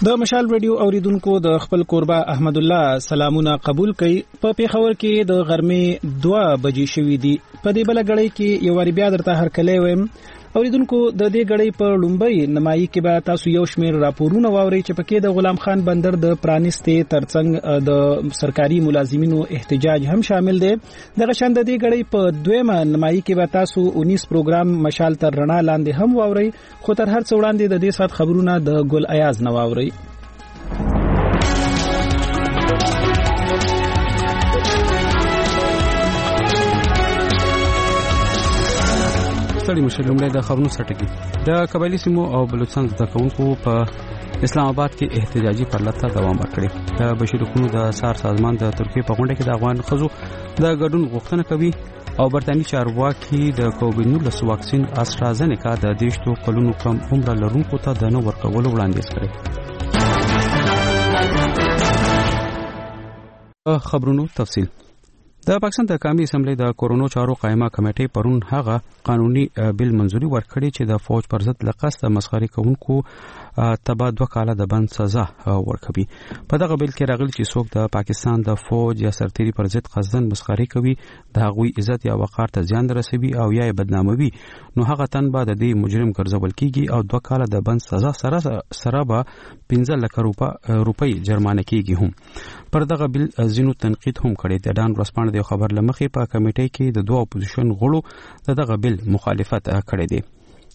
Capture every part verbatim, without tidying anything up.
د مشال رادیو اوریدونکو د خپل قربا احمد الله سلامونه قبول کړي. په پیښور کې د غرمې دوه بجې شوې دي. په دې بل غړې کې یو وری بیا درته هرکلی ویم. اوریدونکو د دې غړې په لومبۍ نمایي کې به تاسو یو شمېر راپورونه واورئ چې پکې د غلام خان بندر د پرانیستې ترڅنګ د سرکاري ملازمینو احتجاج هم شامل دی. دغه شان د دې غړې په دویمه نمایي کې به تاسو اونیس پروګرام مشال تر رڼا لاندې هم واورئ. خو تر هر څه وړاندې د دې سات خبرونه د ګل ایاز نه واورئ. ستړي مشر لومړی د خبرونو سرټکی. د قبایلی سیمو او بلوچستان زده کوونکو په اسلام آباد کې احتجاجي پرلطه دوام ورکړي. د بشري حقوقو د سار سازمان د ترکیې په غونډه کې د افغان ښځو د ګډون غوښتنه کوي او برتانوي چارواکي د کووډ نولس واکسین استرازینیکا د دیشتو کلونو کم عمر لرونکو ته د نه ورکولو وړاندیز کړی. خبرونو تفصیل. د پاکستان د قومي اسمبلی د کورونو چارو قائمه کمیټې پرون هغه قانوني بل منځوري ورکړي چې د فوج پر ضد لقصد مسخري کوونکو تبا دوه کاله د بند سزا ورکوي. په دغه بل کې راغلي چې څوک د پاکستان د فوج یا سرتيري پر ضد قصدن مسخري کوي د هغوی عزت یا وقار ته زیان رسوي او یا بدناموي نو هغه تن به د دې مجرم ګرځول کیږي او دوه کاله د بند سزا سره سره به پنځه لک روپۍ جرمانه کیږي. هم پر دغه بل زینو تنقید هم کړی. د ډان ورسپانډ د خبر لمخې په کمیټې کې د دوه اپوزیشن غړو دغه بل مخالفت کړی دی.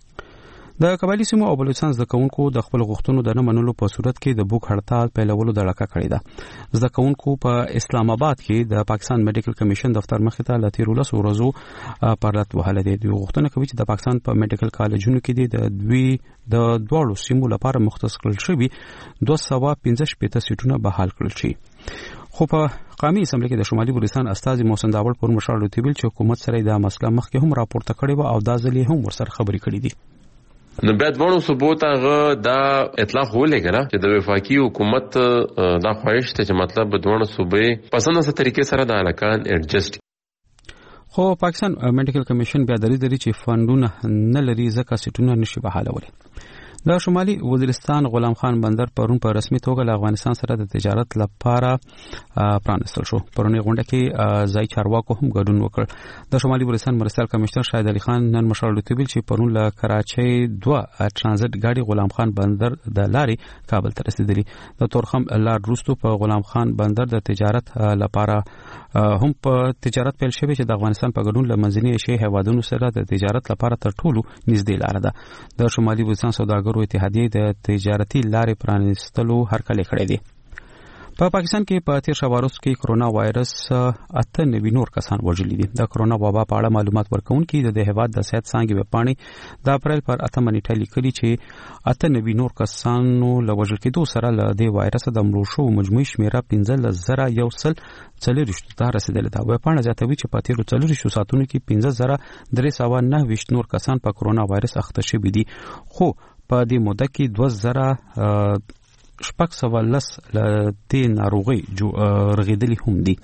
د قبایلی سیمو او بلوچستان زده کوونکو د خپل غوښتنو د نه منلو په صورت کې د بوک هړتال پیلولو دړکه کړې ده. زده کوونکو په اسلام آباد کې د پاکستان میډیکل کمیشن دفتر مخې ته لتیر ولس ورځو پرلط وهله دي. دوی غوښتنه کوي چې د پاکستان په میډیکل کالجونو کې د دوی د دواړو سیمو لپاره مختص کړل شوي دوه سوه پنځه شپېته سیټونه بحال کړل شي. خو په قومي اسمبلی کې د شمالي بلوچستان استازي محسن داوړ پر مشال رتبیل چې حکومت سره د مسله مخکې هم راپورته کړی و او دا ځلې هم ورسره خبرې کړې دي. نو بعد ورو ثبوت هغه دا اطلاق ولګره چې د وفاقي حکومت دا خواهش ته چې مطلب بدونه صوبې پسنده سره طریقې سره د علاقان ایڈجسټ. خو پاکستان میډیکل کمیشن بیا درې درې چې فندونه نه لري ځکه سیټونه نشي بحالولی. د شمالي وزیرستان غلام خان بندر پرون په رسمي توګه له افغانستان سره د تجارت لپاره پرانستل شو. پرونی غونډه کې ځای چارواکو هم ګډون وکړ. د شمالي وزیرستان مرستیال کمشنر شاهد علي خان نن مشال رتبیل چې پرون له کراچۍ دوه ترانزیت ګاډي غلام خان بندر د لارې کابل ته رسیدلی. د تورخم لار روستو په غلام خان بندر د تجارت لپاره هم په تجارت پیل شوی چې د افغانستان په ګډون له منځني ایشیا هیوادونو سره د تجارت لپاره تر ټولو نږدې لار ده. د شمالي وزیرستان سوداګر اتحادیه د تجارتي لارې پرانستلو هرکلی کړی دی. په پاکستان کې په تیر شوارز کې کرونا وایرس اته نوي نور کسان وژلي دي. د کرونا وبا په اړه معلومات ورکونکي د هیواد د صحت څانګې وپاڼې د اپریل پر اتمه نیټه لیکلي چې اته نوي نور کسانو له وژل کېدو سره له دې وایرس د مړو شوو مجموعي شمیره پنځه زره یو سل څلوېښت ته رسیدلې ده. وپاڼه زیاتوي چې په تیرو څلوېښتو ساعتونو کې پنځه زره درې سوه نهه ویشت نور کسان په کرونا وایرس اخته شوي دي. خو په دې موده کې دوه زره شپږ سوه لس له دې ناروغۍ رغېدلي هم دي.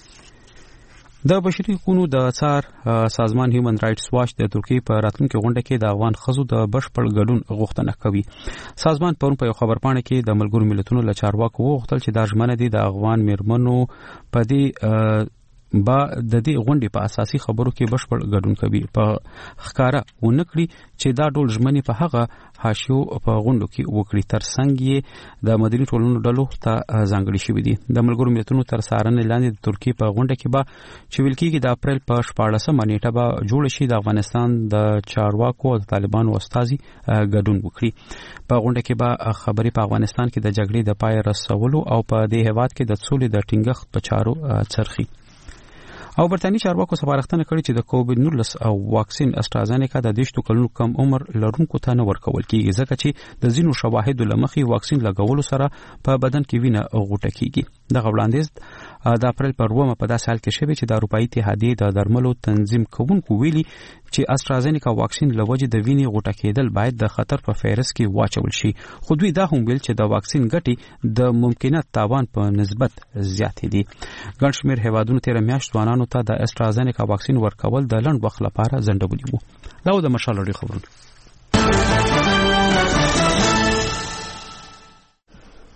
د بشري حقوقو د څار سازمان هیومن رائټس واچ د ترکیې په راتلونکي غونډه کې د افغان ښځو د بشپړ ګډون غوښتنه کوي. سازمان پرون په یو خبرپاڼه کې د ملګرو ملتونو له چارواکو وغوښتل چې دا ژمنه دي د افغان میرمنو په دې با د دې غونډې په اساسي خبرو کې بشپړ ګډون کوي. په ښکارا ونکړي چې دا ډول ژمنې په هغه حاشیو په غونډو کې وکړي ترڅنګ یې د مدني ټولنو ډلو ته ځانګړي شوي دي. د ملګرو ملتونو تر څارنې لاندې د ترکیې په غونډه کې به چې ویل کېږي د اپریل په شپاړسمه نیټه به جوړ شي د افغانستان د چارواکو او د طالبانو استازي ګډون وکړي. په غونډه کې به خبرې په افغانستان کې د جګړې د پای رسولو او په دې هیواد کې د سولې د ټینګښت په چارو څرخي. او برتانوي چارواکو سپارښتنه کړې چې د کووډ نولس او واکسین استرازینیکا د دیشتو کلونو کم عمر لرونکو ته نه ورکول کیږي ځکه چې د ځینو شواهدو لمخې واکسین لګولو سره په بدن کې وینه غوټه کیږي. دغه وړاندیز د اپریل پر اوومه په داسې حال کې شوی چې د اروپایي اتحادیې د درملو تنظیم کوونکو ویلي چې استرازینیکا واکسین لوجه د وینې غوټه کېدل باید د خطر په فهرست کې واچول شي. خو دوی دا هم ویل چې د واکسین ګټې د ممکنه تاوان په نسبت زیاتې دي. ګڼ شمېر هیوادونو تېره میاشت ځوانانو ته د استرازینیکا واکسین ورکول د لنډ وخت لپاره ځنډولي وو. دا و د مشال رادیو خبرونه.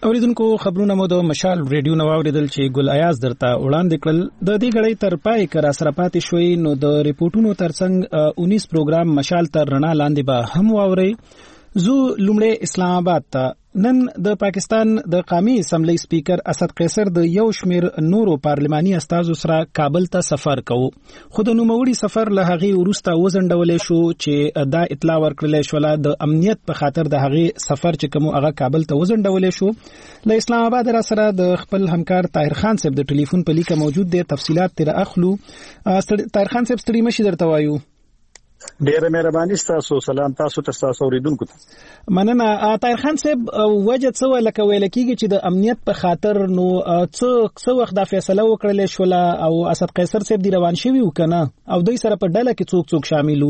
اوریدونکو خبرونه مو د مشال ریډیو نو اوریدل چې ګل ایاز درته وړاندې کړل د دې غړې تر پای کرا سره پاتې شوي نو د ریپورتونو ترڅنګ انیس پروګرام مشال تر رڼا لاندې به هم واوري زو لومړی اسلام آباد ته نن د پاکستان د قومي اسمبلی سپیکر اسد قیصر د یو شمیر نورو پارلماني استازو سره کابل ته سفر کوي خو د نوموړي سفر له هغه ورسته وزندولې شو چې دا اطلاع ورکړل شو د امنیت په خاطر د هغه سفر چې کوم هغه کابل ته وزندولې شو له اسلام آباد را سره د خپل همکار طاهر خان صاحب د ټلیفون په لیکه موجود دي تفصيلات تر اخلو طاهر خان صاحب ستړي مشي درته وایو ډیره مهرباني تاسو سلام تاسو ته تاسو اوریدونکو ته مننه طاهر خان صاحب وجه څه لکه ویل کیږي چې د امنیت په خاطر نو څه څه وخت د فیصله وکړل شو او اسد قیصر صاحب دی روان شوی وکنه او دوی سره په ډله کې څوک څوک شاملو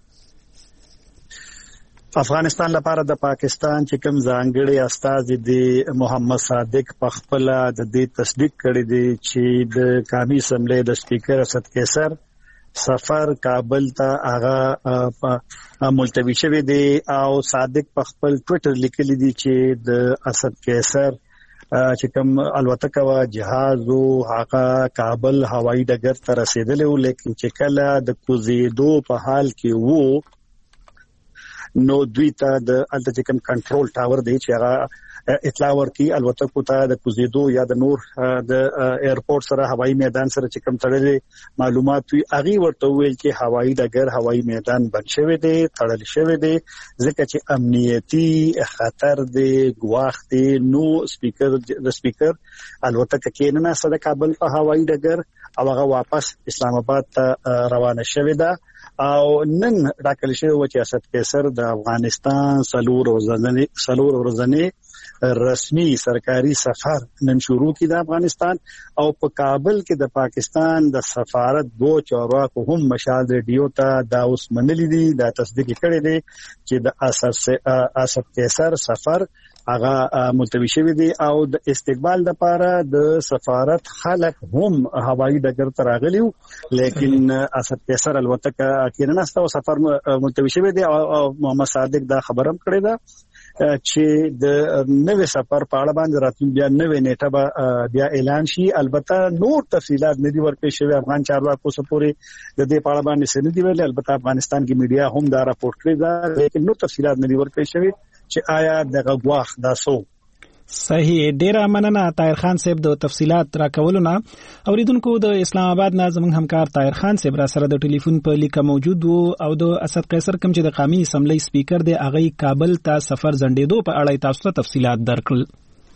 افغانستان لپاره د پاکستان چې کوم ځانګړي استازي دی محمد صادق په خپل د دې تصدیق کړی دی چې د قومي اسمبلی د سپیکر اسد قیصر سفر کابل ته هغه ملتوی شوی دی او صادق په خپل ټوئیټر لیکلی دی چې د اسد قیصر چې کوم الوتکه وا جهاز او هغه کابل هوایي ډګر ته رسیدلی و لیکن چې کله د کوزیدو په حال کې وو نو دوی ته د الته کوم کنټرول ټاور دی چې هغه اطلاع ورکړي الوتکو ته د کوزیدو یا د نور د ایرپورټ سره هوایي میدان سره چې کوم تړلې معلومات وي هغه ورته ویل چې هوایي ډګر هوایي میدان بند شوی دی تړل شوی دی ځکه چې امنیتي خطر دی ګواښ دی نو سپیکر د سپیکر الوتکه کې نه سره کابل په هوایي ډګر او هغه واپس اسلام آباد ته روانه شوی ده او نن راکل شوی و چې اسد قیصر د افغانستان سلور ورځنی سلور ورځنی رسمي سرکاري سفر نن شروع کی د افغانستان او په کابل کې د پاکستان د سفارت دو چارواکو هم مشال ریډیو ته دا اوس منلي دي دا تصدیق کړی دی چې د اسد اسد قیصر سفر هغه ملتوی شوی دی او د استقبال لپاره د سفارت خلک هم هوایي ډګر ته راغلیو لیکن اسد قیصر الوتکه کې نه ستو سفر ملتوی شوی دی او محمد صادق دا خبرم کړی دا چې د نوې سفر په اړه باندې راتلون بیا نوې نیټه به بیا اعلان شي البته نور تفصيلات نه دي ورکړي شوی افغان چارواکو سپوري د دې په اړه باندې څه نه دی ویل البته افغانستان کې میډیا هم دا راپورټ کړی دا لیکن نور تفصيلات نه دي ورکړي شوی چې آیا د غواخ دا سو صحیح ډیر مننه طاهر خان صاحب د تفصيلات راکولونه اوریدونکو د اسلام آباد نه زموږ همکار طاهر خان صاحب را سره د ټلیفون په لیکه موجود وو او د اسد قیصر کوم چې د قومي اسمبلی سپیکر دی هغه کابل ته سفر زندېدو په اړه تاسو ته تفصيلات درکړل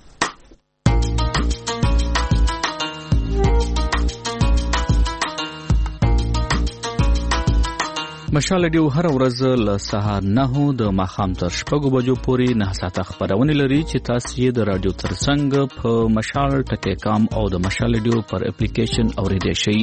مشال ډیو هر ورځ له سهار نه د ماخام تر شپږو بجو پورې نه ساعته خبرونه لري چې تاسو یې د رادیو ترڅنګ په مشال ټکی کام او د مشال ډیو پر اپلیکیشن اوریدئ شئ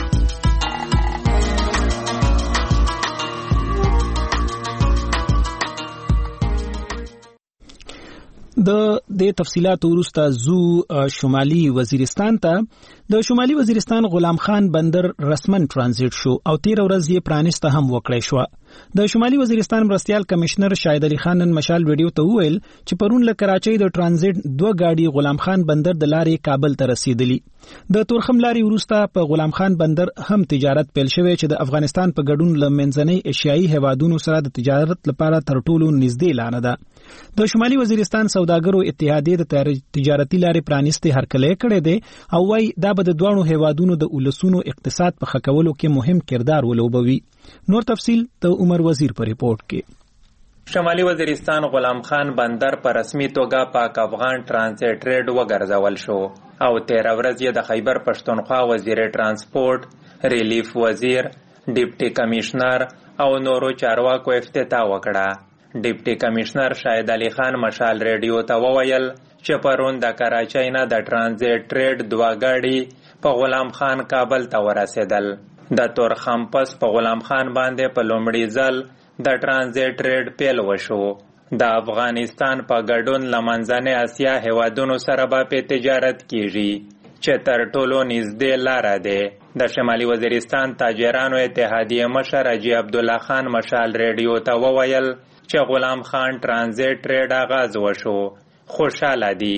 د د تفصيلات ورسته زو شمالي وزیرستان ته د شمالي وزیرستان غلام خان بندر رسمن ترانزیت شو او تیر ورځ یې پرانیسته هم وکړی شو د شمالي وزیرستان مرستيال کمشنر شاهد علي خان مشال ویډیو ته ویل چې پرون له کراچۍ د ترانزیت دوه گاډي غلام خان بندر د لارې کابل ته رسیدلی د تورخم لارې ورسته په غلام خان بندر هم تجارت پیل شوی چې د افغانستان په ګډون له منځنۍ ایشیایي هیوادونو سره د تجارت لپاره تر ټولو نږدې لار ده د شمالي وزیرستان سوداګرو اتحادیه د تجارتي لارې پرانیستي هرکلی کړی دی او وايي دا به د دوه هیوادونو د ولسونو اقتصاد په خکولو کې مهم کردار ولوبوي نور تفصیل ته عمر وزیر په ریپورت کې شمالي وزیرستان غلام خان بندر په رسمي توګه پاک افغان ترانزیت ریډ وګرځول شو او تیر ورځ یې د خیبر پښتونخوا وزیر ترانسپورت ریلیف وزیر ډیپټي کمشنر او نورو چارواکو افتتاح وکړه ډیپټي کمشنر شاهد علي خان مشال ریډیو ته وویل چې پرون د کراچۍ نه د ترانزیت ریډ دوه گاډي په غلام خان کابل ته ورسېدل د تورخم پس په غلام خان باندې په لومړي ځل د ترانزیت ریډ پیل وشو د افغانستان په ګډون لمنځنۍ اسیا هیوادونو سره به په تجارت کیږي چې تر ټولو نږدې لاره ده د شمالي وزیرستان تاجرانو اتحادیه مشر حاجي عبدالله خان مشال ریډیو ته وویل چې غلام خان ترانزیت ریډ آغاز وشو خوشاله دي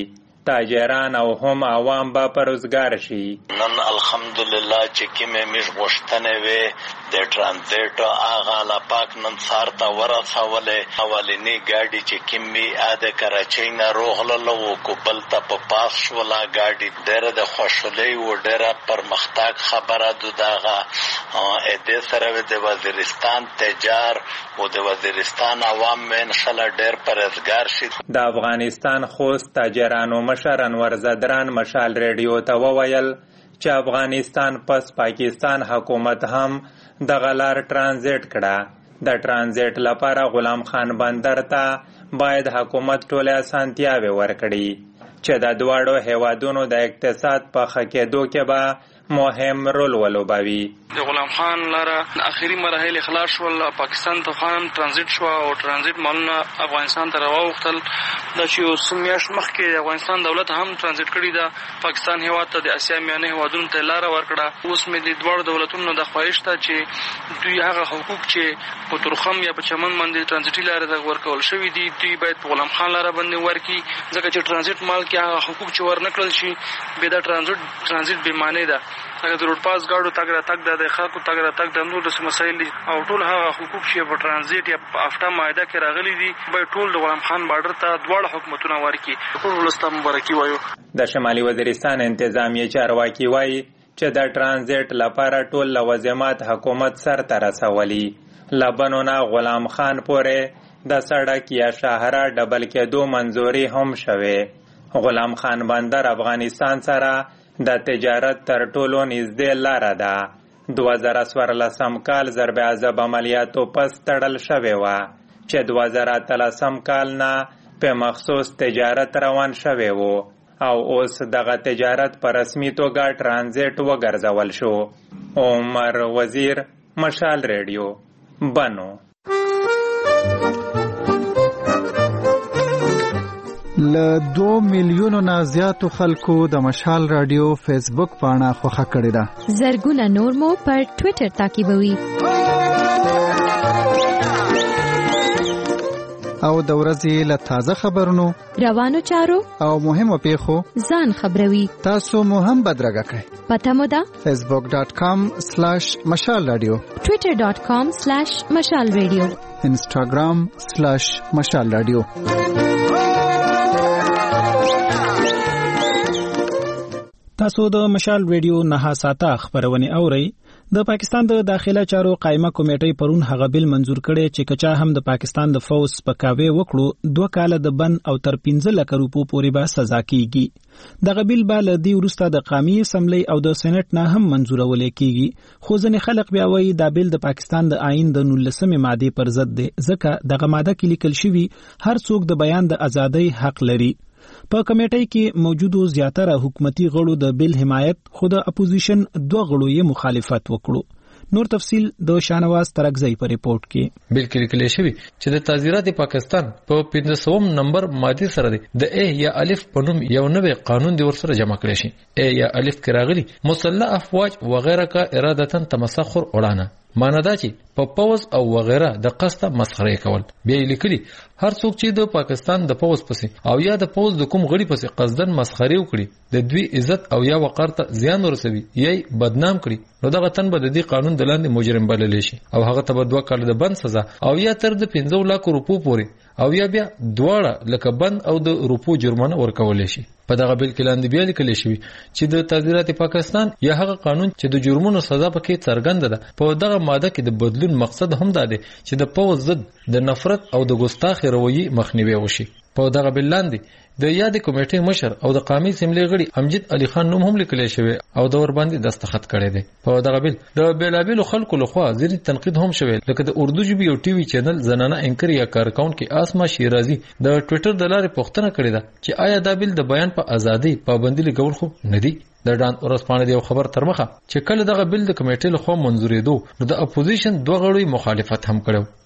تاجران او هم عوام به په روزګار شي. نن الحمدلله چې کومې موږ غوښتنې وې د ټرانزیټ هغه لا پاک نن سهار ته ورسولې. اولنی ګاډي چې کومې د کراچۍ نه روغله و کوبل ته په پاس شوله ګاډي ډېره د خوشحالۍ و ډېره پرمختګ خبره ده. دغه دې سره د وزیرستان تجار او د وزیرستان عوام مې انشاءالله ډېر پرهیزګار شي. د افغانستان خوست تاجرانو مشر انور زدران مشال ریډیو ته وویل چې افغانستان پس پاکستان حکومت هم د غلار ترانزیت کړه. د ترانزیت لپاره غلام خان بندر ته باید حکومت ټولې اسانتیاوې ورکړي چې د دواړو هیوادونو د اقتصاد په ښه کېدو کې به مهم رول ولوبوي. د غلام خان لاره اخیری مراحل خلاص شول، پاکستان ته خان ترانزیت شو او ترانزیت مالونه افغانستان ته راوختل. دا چې یو څو میاشت مخکې د افغانستان دولت هم ترانزیت کړي ده پاکستان هیواد ته د اسیا میانه هیوادونو ته لاره ورکړه. اوس مې د دواړو دولتونو د خواهش ته چې دوی هغه حقوق چې په تورخم یا په چمن باندې ترانزیتي لاره د ورکول شوي دي دوی باید په غلام خان لاره باندې ورکړي، ځکه چې ترانزیت مال کې هغه حقوق چې ورنکړل شي به دا ترانزیت ترانزیت بې معنی ده. هغه د روډ پاس ګاډو تګ راتګ د خلکو تګ راتګ د نور د مسایل دي او ټول هغه حقوق چې په ترانزیت یا په افتا معاهده کې راغلي دي به ټول د غلام خان بارډر ته دواړه حکومتونه ورکړي. ټول ولسته مبارکي وایو. د شمالي وزیرستان انتظامیه چارواکي وایي چې د ترانزیت لپاره ټول لوازمات حکومت سر ته رسولي. لبنونه غلام خان پورې د سړک یا شاهرا ډبل کېدو منظوري هم شوه. غلام خان بندر افغانستان سره د تجارت تر ټولو نږدې لاره ده. دوه زره څوارلسم کال ضرب عذاب عملیاتو پس تړل شوې وه چې دوه زره اتلسم کال نه په مخصوص تجارت روان شوی و او اوس دغه تجارت په رسمي توګه ترانزیت وګرځول شو. عمر وزیر، مشال ریډیو، بنو. له دو میلیونو نه زیاتو خلکو د مشال رادیو فیسبوک پاڼه خوښه کړې ده. زرګونه نور مو پر ټوئیټر تعقیبوي. او د ورځې له تازه خبرونو، روانو چارو او مهمو پیښو ځان خبروي. تاسو مو هم بدرګه کړئ. پته مو ده فیسبوک ډاٹ کام سلیش مشال رادیو، ټوئیټر ډاٹ کام سلیش مشال رادیو، انسټاګرام سلیش مشال رادیو. تاسو د مشال ریډیو نه ساته خبرونه اورئ. د پاکستان د داخله چارو قائمه کمیټې پرون هغه بل منزور کړي چې کچا هم د پاکستان د فوز پکاوي وکړو دوه کال د بن او تر پنځه لک روپو پورې به سزا کیږي. دغه بل به د وروسته د قومي اسمبلی او د سېنات نه هم منزورول کیږي. خو ځنې خلک بیا وایي دا بل د پاکستان د آئین د نولسمې ماده پر ضد دی، ځکه دغه ماده کې لیکل شوی هر څوک د بیان د ازادۍ حق لري. په کمیټې کې موجودو زیاتره حکومتي غړو د بل حمایت، خو د اپوزیشن دوه غړو یې مخالفت وکړو. نور تفصیل د شانواز ترکزی په ریپورت کې. بلکې لیکل شوی چې د تعزیرات پاکستان په پنځه سوم نمبر ماده سره دی د ا یا الف په نوم یو نوې قانون دی ورسره جمع کړی شي. ا یا الف کې راغلي مسلح افواج وغیرہ کا ارادتاً تمسخر وړاندې معنی دا چې په پوز او وغیرہ د قصده مسخره کول. بیا لیکلي هر څوک چې د پاکستان د پوز پسې او یا د پوز د کوم غړي پسې قصدن مسخره وکړي د دوی عزت او یا وقار ته زیان ورسوي یا بدنام کړي نو دغه تن به د دې قانون د لاندې مجرم بلل شي او هغه ته به دوه کال د بند سزا او یا تر د پنځه لک روپو پورې او یا بیا دواړه لکه بند او د روپو جرمانه ورکول شي. په دغه بل کې لاندې بیا لیکل شوی چې د تعزیرات پاکستان یا هغه قانون چې د جرمونو سزا پکې څرګنده ده په دغه ماده کې د بدلون مقصد هم دا دی چې د پوز ضد د نفرت او د ګستاخی رویه مخنیوي وشي. په دغه بل لاندې د یاد کمیټې مشر او د قومي اسمبلی غړي امجد علي خان نوم هم لیکل شوی او د ور باندې دستخط کړی دی. په دغه بل د بیلابل خلکو لخوا ځینې تنقید هم شوی لکه د اردو ژبې او ټي وي چینل زنانه انکر یا کارکاون کې آسما شیرازي د ټوئیټر د لارې پوښتنه کړې ده چې آیا دا بل د بیان په ازادي پابندي لګول خو نه دی. د ډان ورسپانه دی خبر تر مخه چې کله دغه بل د کمیټې لخوا منزورې دو نو د اپوزیشن دوه غړي مخالفت هم کړو.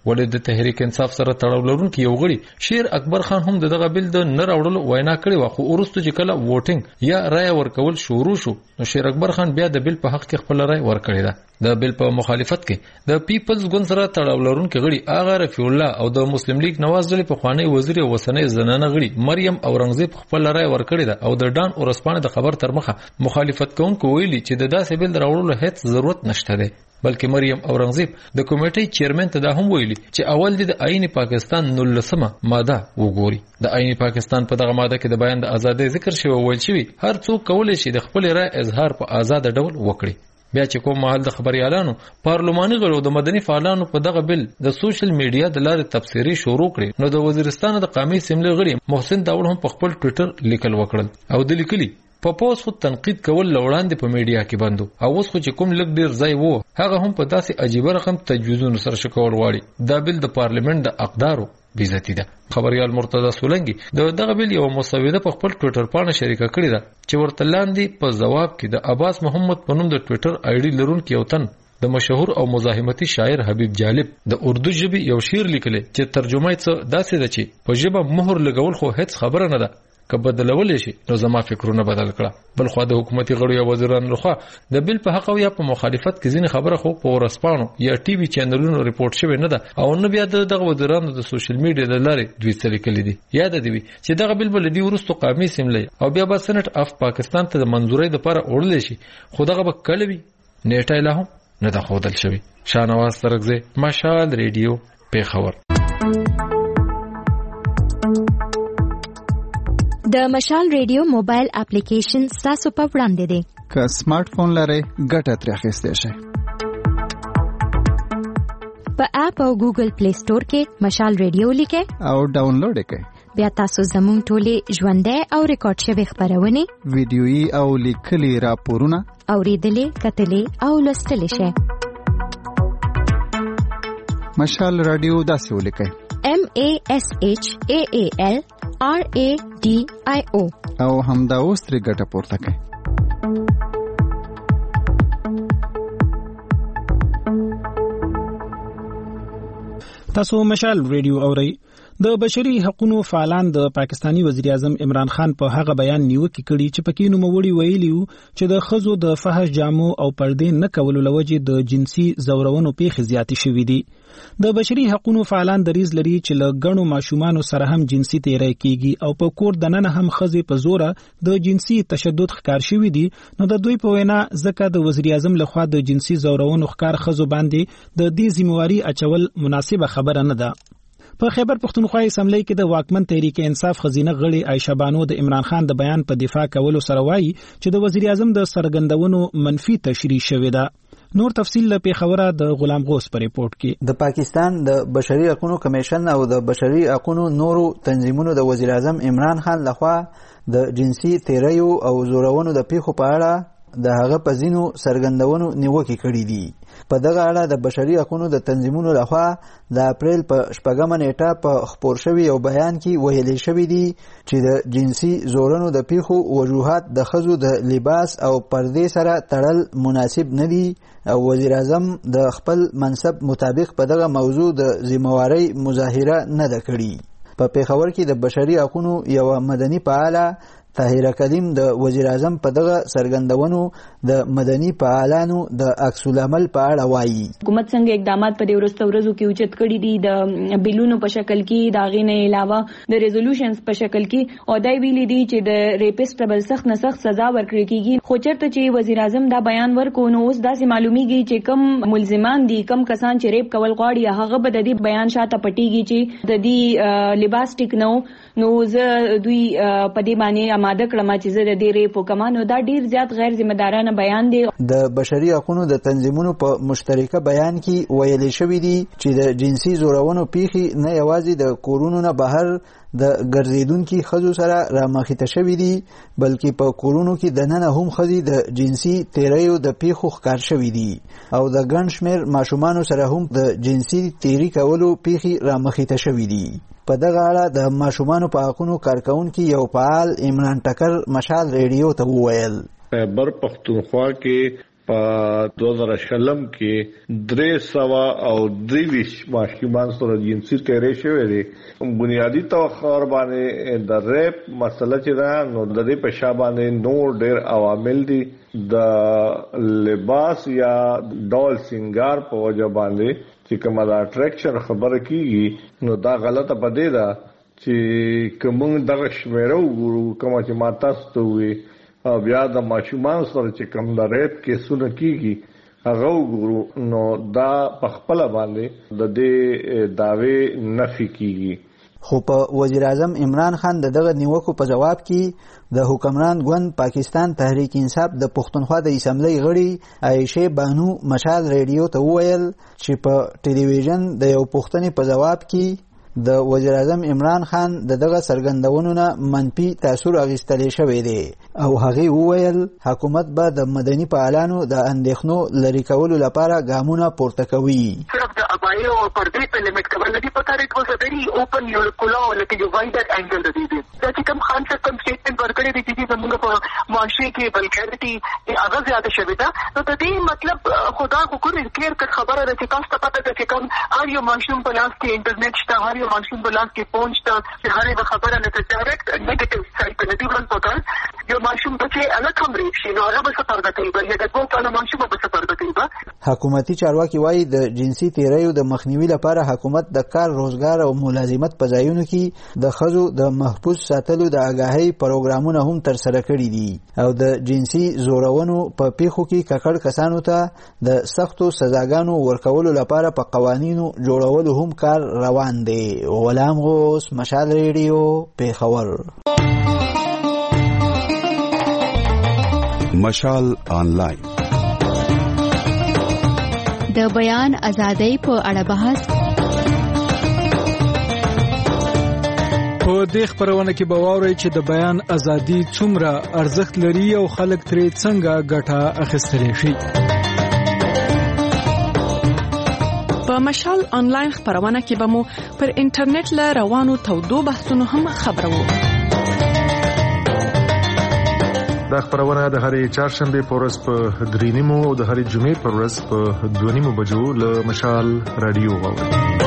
ولې د تحریک انصاف سره تړاو لرونکي یو غړي شیر اکبر خان هم دغه بل د نه راوړلو وینا کړې و، خو وروسته چې کله ووټینګ یا رائے ورکول شروع شو نو شیر اکبر خان بیا د بل په حق کې خپل رائے ورکړی ده. د بل په مخالفت کې د پیپلز ګوند سره تړاو لرونکي غړي آغا رفیع الله او د مسلم لیگ نواز ډلې په خوانی وزیر او وسنۍ زنانه غړي مریم اورنګزیب خپل رائے ورکړی ده او د ډان اورسپانه د خبر تر مخه مخالفت کوونکو ویلي چې د داسې بل راوړلو هیڅ ضرورت نشته ده، بلکې مریم اورنګزیب د کمیټې چیرمن ته دا هم ویلي چې اول د آئین پاکستان نولسمه ماده وګوري. د آئین پاکستان په دغه ماده کې د بیان د ازادۍ ذکر شوی او ویل شوی هر څوک کولی شي د خپل رائے اظهار په آزاد ډول وکړي. بیا چې کوم محل د خبريالانو پارلماني غړو د مدني فعالانو په دغه بل د سوشل میډیا د لارې تبصري شروع کړي نو د وزیرستان د قومي اسمبلی غړي محسن داوود هم په خپل ټوئیټر لیکل وکړل او د لیکلي په پوس خو تنقید کول لوړاندې په میډیا کې بندو او اوس خو چې کوم لګ ډیر ځای وو هغه هم په داسې عجیب رقم تجویزونو سره شکول واړي. دا بل د پارلیمنت د اقدارو بیزتی ده. خبريال مرتضی سولنګي د دغه بل یو مسوده په خپل ټوئیټر باندې شریکه کړې ده چې ورته لاندې په جواب کې د عباس محمد په نوم د ټوئیټر آی ډي لرونکي یو تن د مشهور او مزاحمتي شاعر حبیب جالب د اردو ژبې یو شعر لیکلی چې ترجمه یې څه داسې ده چې په ژبه مهر لګول خو هیڅ خبره نه ده، که بدلول شي نو زما فکرونه بدل کړه. بل خو د حکومتي غړو یا وزیرانو لخوا د بل په حق او یا په مخالفت کې ځینې خبره خو په ورسپانو یا ټي وي چینلونو ریپورت شوی نه ده او نه بیا دغه وزیرانو د سوشل میډیا د لارې دوی څه لیکلي دي. یاد دی چې دغه بل بل دی ورستو قومي اسمبلی او بیا به سنټ اف پاکستان ته د منځورۍ لپاره وړل شي، خو دغه به کله وي نیټه لا هم نه ده خودل شوی. شانواز سرګزه، مشال ریډیو، پیښور. د مشال ریډیو موبایل اپلیکیشن تاسو په وړاندې دی. که سمارټ فون لرئ ګټه ترې اخیستی شئ. په اپ او ګوګل پلی سٹور کې مشال ریډیو لیکئ او ډاونلوډ کړئ. بیا تاسو زموږ ټولې ژوندۍ او ریکارډ شوي خبرونه، ویډیويي او لیکلي راپورونه اوریدلې، کتلې او لوستلې شئ. مشال رادیو داسې ولیکئ: M A S H A A L R A D I O او همدا اوس ترې ګټه پورته کړئ. تاسو مشال ریډیو اورئ. د بشري حقوقو فعالان د پاکستانی وزیر اعظم عمران خان په هغه بیان نیوکه کړي چې پکې نوموړي ویلي چې د خزو د فحش جامو او پردې نه کولو لوجې د جنسي زورونو پیښې زیاتې شوې دي. د بشري حقوقو فعالان دریز لري چې له ګڼو ماشومانو سره هم جنسي تیری کیږي او په کور دننه هم خزې په زوره د جنسي تشدد ښکار شوی دي. نو د دوی په وینا ځکه د وزیر اعظم لخوا د جنسي زورونو ښکار خزو باندې د دې ذمہواری اچول مناسبه خبره نه ده. په خیبر پښتونخوا اسمبلی کې د واکمن تحریک انصاف خزینه غړي عائشہ بانو د عمران خان د بیان په دفاع کولو سره وایي چې د وزیر اعظم د سرګندونو منفي تشریح شوې ده. نور تفصیل له پیښوره د غلام غوث په ریپورت کې. د پاکستان د بشري حقوقو کمیشن او د بشري حقوقو نورو تنظیمونو د وزیر اعظم عمران خان لخوا د جنسي تیریو او زورونو د پیښو په اړه د هغه په ځینو سرګندونو نیوکې کړې دي. په دغه اړه د بشري حقوقو د تنظیمونو لخوا د اپریل په شپږمه نیټه په خپور شوي یو بیان کې ویلي شوي دي چې د جنسي زورونو د پیښو وجوهات د ښځو د لباس او پردې سره تړل مناسب نه دي او وزیر اعظم د خپل منصب مطابق په دغه موضوع د ذمہواری مظاهره نه ده کړې. په پیښور کې د بشري حقوقو یو مدني فعاله طاهره کلیم د وزیر اعظم په دغه سرګندونو د مدني فعالانو د عکس العمل په اړه وایي. حکومت څنګه اقدامات په دې ورځو ورځو کې اوچت کړي دي د بیلونو په شکل کې، دا غي نه علاوه د ریزولوشنز په شکل کې، او دای ویلي دي چې د ریپسټ بل سخت نه سخت سزا ورکړي کیږي. خو چرته چې وزیر اعظم دا بیان ورکو نو اوس داسې معلومیږي چې کم ملزمان دي، کم کسان چې ریپ کول غواړي هغه به د دې بیان شاته پټیږي چې د دې لباس ټیک نو نو زه دوی په دې باندې آماده کړم چې زه د دې ریپ وکم. نو دا ډیر زیات غیر ذمہ دارانه بیان دی. د بشري حقوقو د تنظیمونو په مشترکه بیان کې ویلي شوی دی چې د جنسي زورونو پیښې نه یوازې د کورونو نه بهر د ګرځیدونکو ښځو سره رامخته شوی دي بلکې په کورونو کې دننه هم ښځې د جنسي تیریو د پیښو ښکار شوی دي او د ګڼ شمېر ماشومانو سره هم د جنسي تیری کولو پیښې رامخته شوی دي. په دغه اړه د ماشومانو په حقوقو کارکونکي یو فعال عمران ټکر مشال ریډیو ته وویل: خیبر پختونخوا کې په دوه زره شلم کې درې سوه او درویش ماشومان سره جنسي تیرې شوې دي. بنیادی طور باندې د ریپ مسله چې ده نو د دې په شا باندې نور ډېر عوامل دي. د لباس یا ډول سنگار په وجه باندې چې کومه د اټریکشن خبره کیږي نو دا غلطه پدې ده چې کوم دغه شمیره وګورو کومه چې ما تاسو ته وي او بیا د ماشومان سره چې کوم د ریپ کیسونه کیږي هغه وګورو نو دا په خپل باندې د دې داوی نفي کیږي. خو په وزیر اعظم عمران خان دغه نیوکو په جواب کې د حکمران ګوند پاکستان تحریک انصاف د پښتونخوا د اسمبلی غړي عائشه بانو مشال ریډیو ته وویل چې په ټلویزیون د یو پښتني په جواب کې د وزیر اعظم عمران خان دغه سرګندونو نه منفي تاثیر اخیستل شوی دی او هغه وویل حکومت به د مدني فعالانو د اندېښنو لري کولو لپاره ګامونه پورته کوي. صرف د ابایو او پردې په لیمټ کول نه پکار اټ واز ا ویری اوپن یو کولو لکه یو وایډر انګل د دې دا چې کوم خان څخه کوم سټیټمنټ ورکړی دی چې موږ په معاشري کې بلکې هغه زیاته شوی دا نو د دې مطلب خدا کو کړی کلیر کټ خبره ده چې تاسو ته پته ده چې کوم هر یو ماشوم په لاس کې انټرنیټ شته هر یو ماشوم په لاس کې فون شته چې هر یو خبره نه ته ډایرکټ نیگیټیو سایډ ته دی ورن پکار یو ماشوم چې الګ هم ریښ شي نو هغه به څه پرده کوي بل یا د کوم په ماشوم به څه پرده کوي. حکومتي چارواکي وایي د جنسي تیریو د مخنیوي لپاره حکومت د کار روزګار او ملازمت په ځایونو کې د ښځو د محفوظ ساتلو د آګاهۍ پروګرامونه هم ترسره کړي دي او د جنسي زورونو په پیښو کې ککړ کسانو ته د سختو سزاګانو ورکولو لپاره په قوانینو جوړولو هم کار روان دی. غلام غوث مشال ریډیو پیښور. مشال آنلاین د بیان ازادۍ په اړه بحث. په دې خبرونه کې به واورئ چې د بیان ازادي څومره ارزښت لري او خلک ترې څنګه ګټه اخیستلی شي. په مشال آنلاین خبرونه کې به مو پر انټرنیټ له روانو تودو بحثونو هم خبرو. دا خبرونه د هرې چهارشنبه په ورځ په درې نیمو او د هرې جمعې په ورځ په دوه نیمو بجو له مشال رادیو واورئ.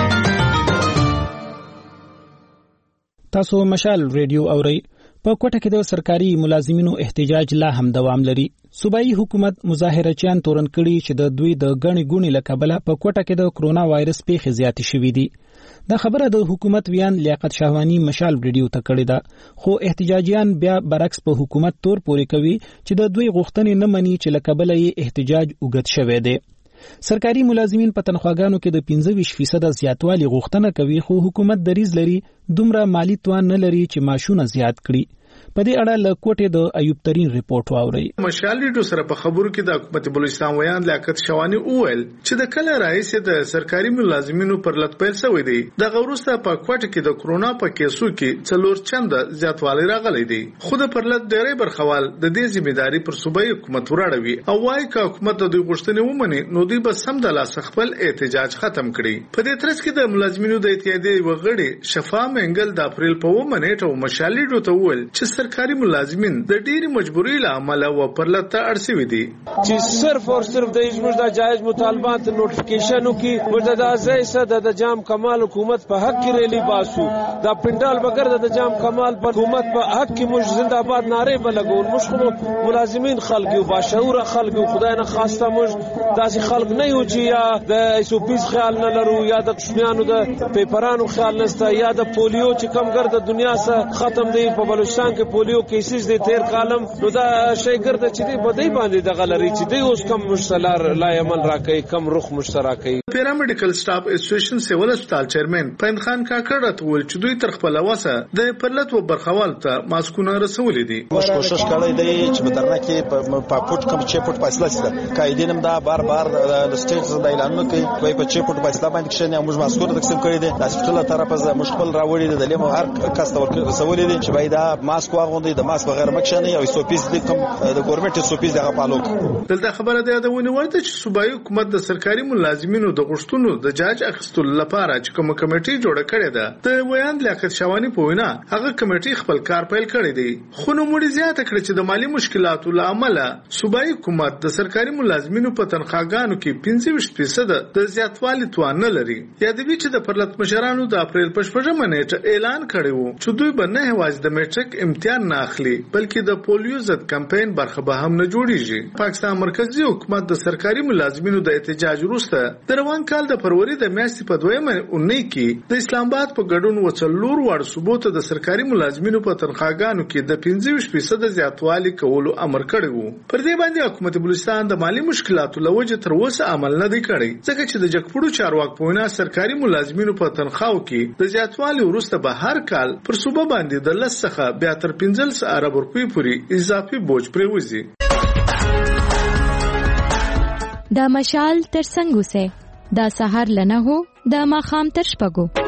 تاسو مشال ریډیو اورئ. په کوټه کې د سرکاري ملازمینو احتجاج لا هم دوام لري. صوبایي حکومت مظاهرچیان تورن کړي چې د دوی د غني ګونی له کبله په کوټه کې د کرونا وایرس پیښې زیاتې شوې دي. دا خبره د حکومت ویان لیاقت شاهوانی مشال ریډیو ته کړې ده خو احتجاجیان بیا برعکس په حکومت تور پورې کوي چې د دوی غوښتنې نه مني چې له کبله یې احتجاج وګت شوی دی. سرکاري ملازمین په تنخواګانو کې د پنځه ویشت فیصد زیاتوالی غوښتنه کوي خو حکومت دریز لري دومره مالی توان نه لري چې معاشونه زیات کړي. په دې اړه له کوټې د ایوب ترين ریپورت واوري. مشال ریډیو سره په خبرو کې د حکومت بلوچستان ویان لیاقت شاهوانی وویل چې د کله رئیس د سرکاري ملازمینو پر لټ پیل شوی دی. د غوړسته په کوټه کې د کرونا په کیسو کې څلور چنده زیاتوالی راغلی دی. خو د پر لټ ډېرې برخوال د دې ځمېداري پر صوبایي حکومت وراړوي او وايي چې حکومت د دوی غوښتنې ومني نو دوی به سم د لاس خپل احتجاج ختم کړي. په دې ترڅ کې د ملازمینو د اتحادیې وغړي شفا منګل د اپریل په اومه نیټه مشال ریډیو ته وویل چې سرکاري ملازمین د ډېری مجبوري له امله و پر لته اړسوي دي چې صرف او صرف د زموږ د جایز مطالبات نوټیفیکیشنو کې موږ د ازایسه د جام کمال حکومت په حق کې ریلی باسو دا پندال بغیر د جام کمال په حکومت په حق کې موږ زنده باد ناره بلګول موږ ملازمین خلک او باشعور خلک او خدای نه خواسته موږ داسې خلک نه یو چې یا د ایسوپیس خیال نه لرو یا د قشمیانو د پیپرانو خیال نشته یا د پولیو چې کم ګرد د دنیا سره ختم دی په بلوچستان کې پولیو کیسز دي تیر کالم نو دا شي ګرد چې دی بدای باندې د غلري چې دی اوس کم مشتلار لا عمل راکې کم رخ مشترکي. پیرامډیکل سټاف اسوسییشن سیول هسپتال چیرمن پاین خان کاکړ ټول چې دوی تر خپل واسه د پرلط و برخوال ته ماسکونه رسولې دي. کوشش کړی دی چې بدرنه کې په پټ کم چې پټ فیصله سره قائدینم دا بار بار د سټیټ د اعلان کوي کوي په چې پټ فیصله باندې چې موږ ماسکونه تقسیم کړی دي د هسپتال طرفه مشکل راوړي دي د لیمو هر کس ته رسولې دي چې باید دا ماسک واغوندي د ماسک بغیر مکشنه او سوپیس د کوم د ګورنمنت سوپیس دغه پالوک. دلته خبره ده د ونی ورته چې صوبایي حکومت د سرکاري ملازمینو د د غوښتنو د جاج اخیستلو لپاره چې کوم کمیټي جوړه کړې ده د ویاند لیاقت شوانی په وینا هغه کمیټي خپل کار پیل کړی دی. خو نو مړي زیاته کړې چې د مالی مشکلاتو له امله صوبایي حکومت د سرکاري ملازمینو په تنخواګانو کې پنځه ویشت فیصد د زیاتوالي توان نه لري. یادوي چې د پرلط مشرانو د اپریل په شپږمه نیټه اعلان کړی و چې دوی به نه یوازې د میټریک امتحان نه اخلي بلکې د پولیو ضد کمپاین برخه به هم نه جوړیږي. پاکستان مرکزی حکومت د سرکاري ملازمینو د احتجاج وروسته د روان کال د فروری د میاشتې په دویمه اونۍ کې د اسلام آباد په ګډون وڅلور وړ صوبو ته د سرکاري ملازمینو په تنخواګانو کې د پنځه ویشت فیصد زیاتوالي کولو امر کړی و. پر دې باندې حکومت بلوچستان د مالی مشکلاتو له وجې تر اوسه عمل نه دی کړی ځکه چې د جګپوړو چارواکو په وینا سرکاري ملازمینو په تنخواو کې د زیاتوالي وروسته به هر کال پر صوبه باندې د لس څخه بیا تر پنځلس ارب روپۍ پورې اضافي بوج پرېوځي. دا مشال تر څنګه سه دا سحر لنه هو دا ماخام تر شپږو.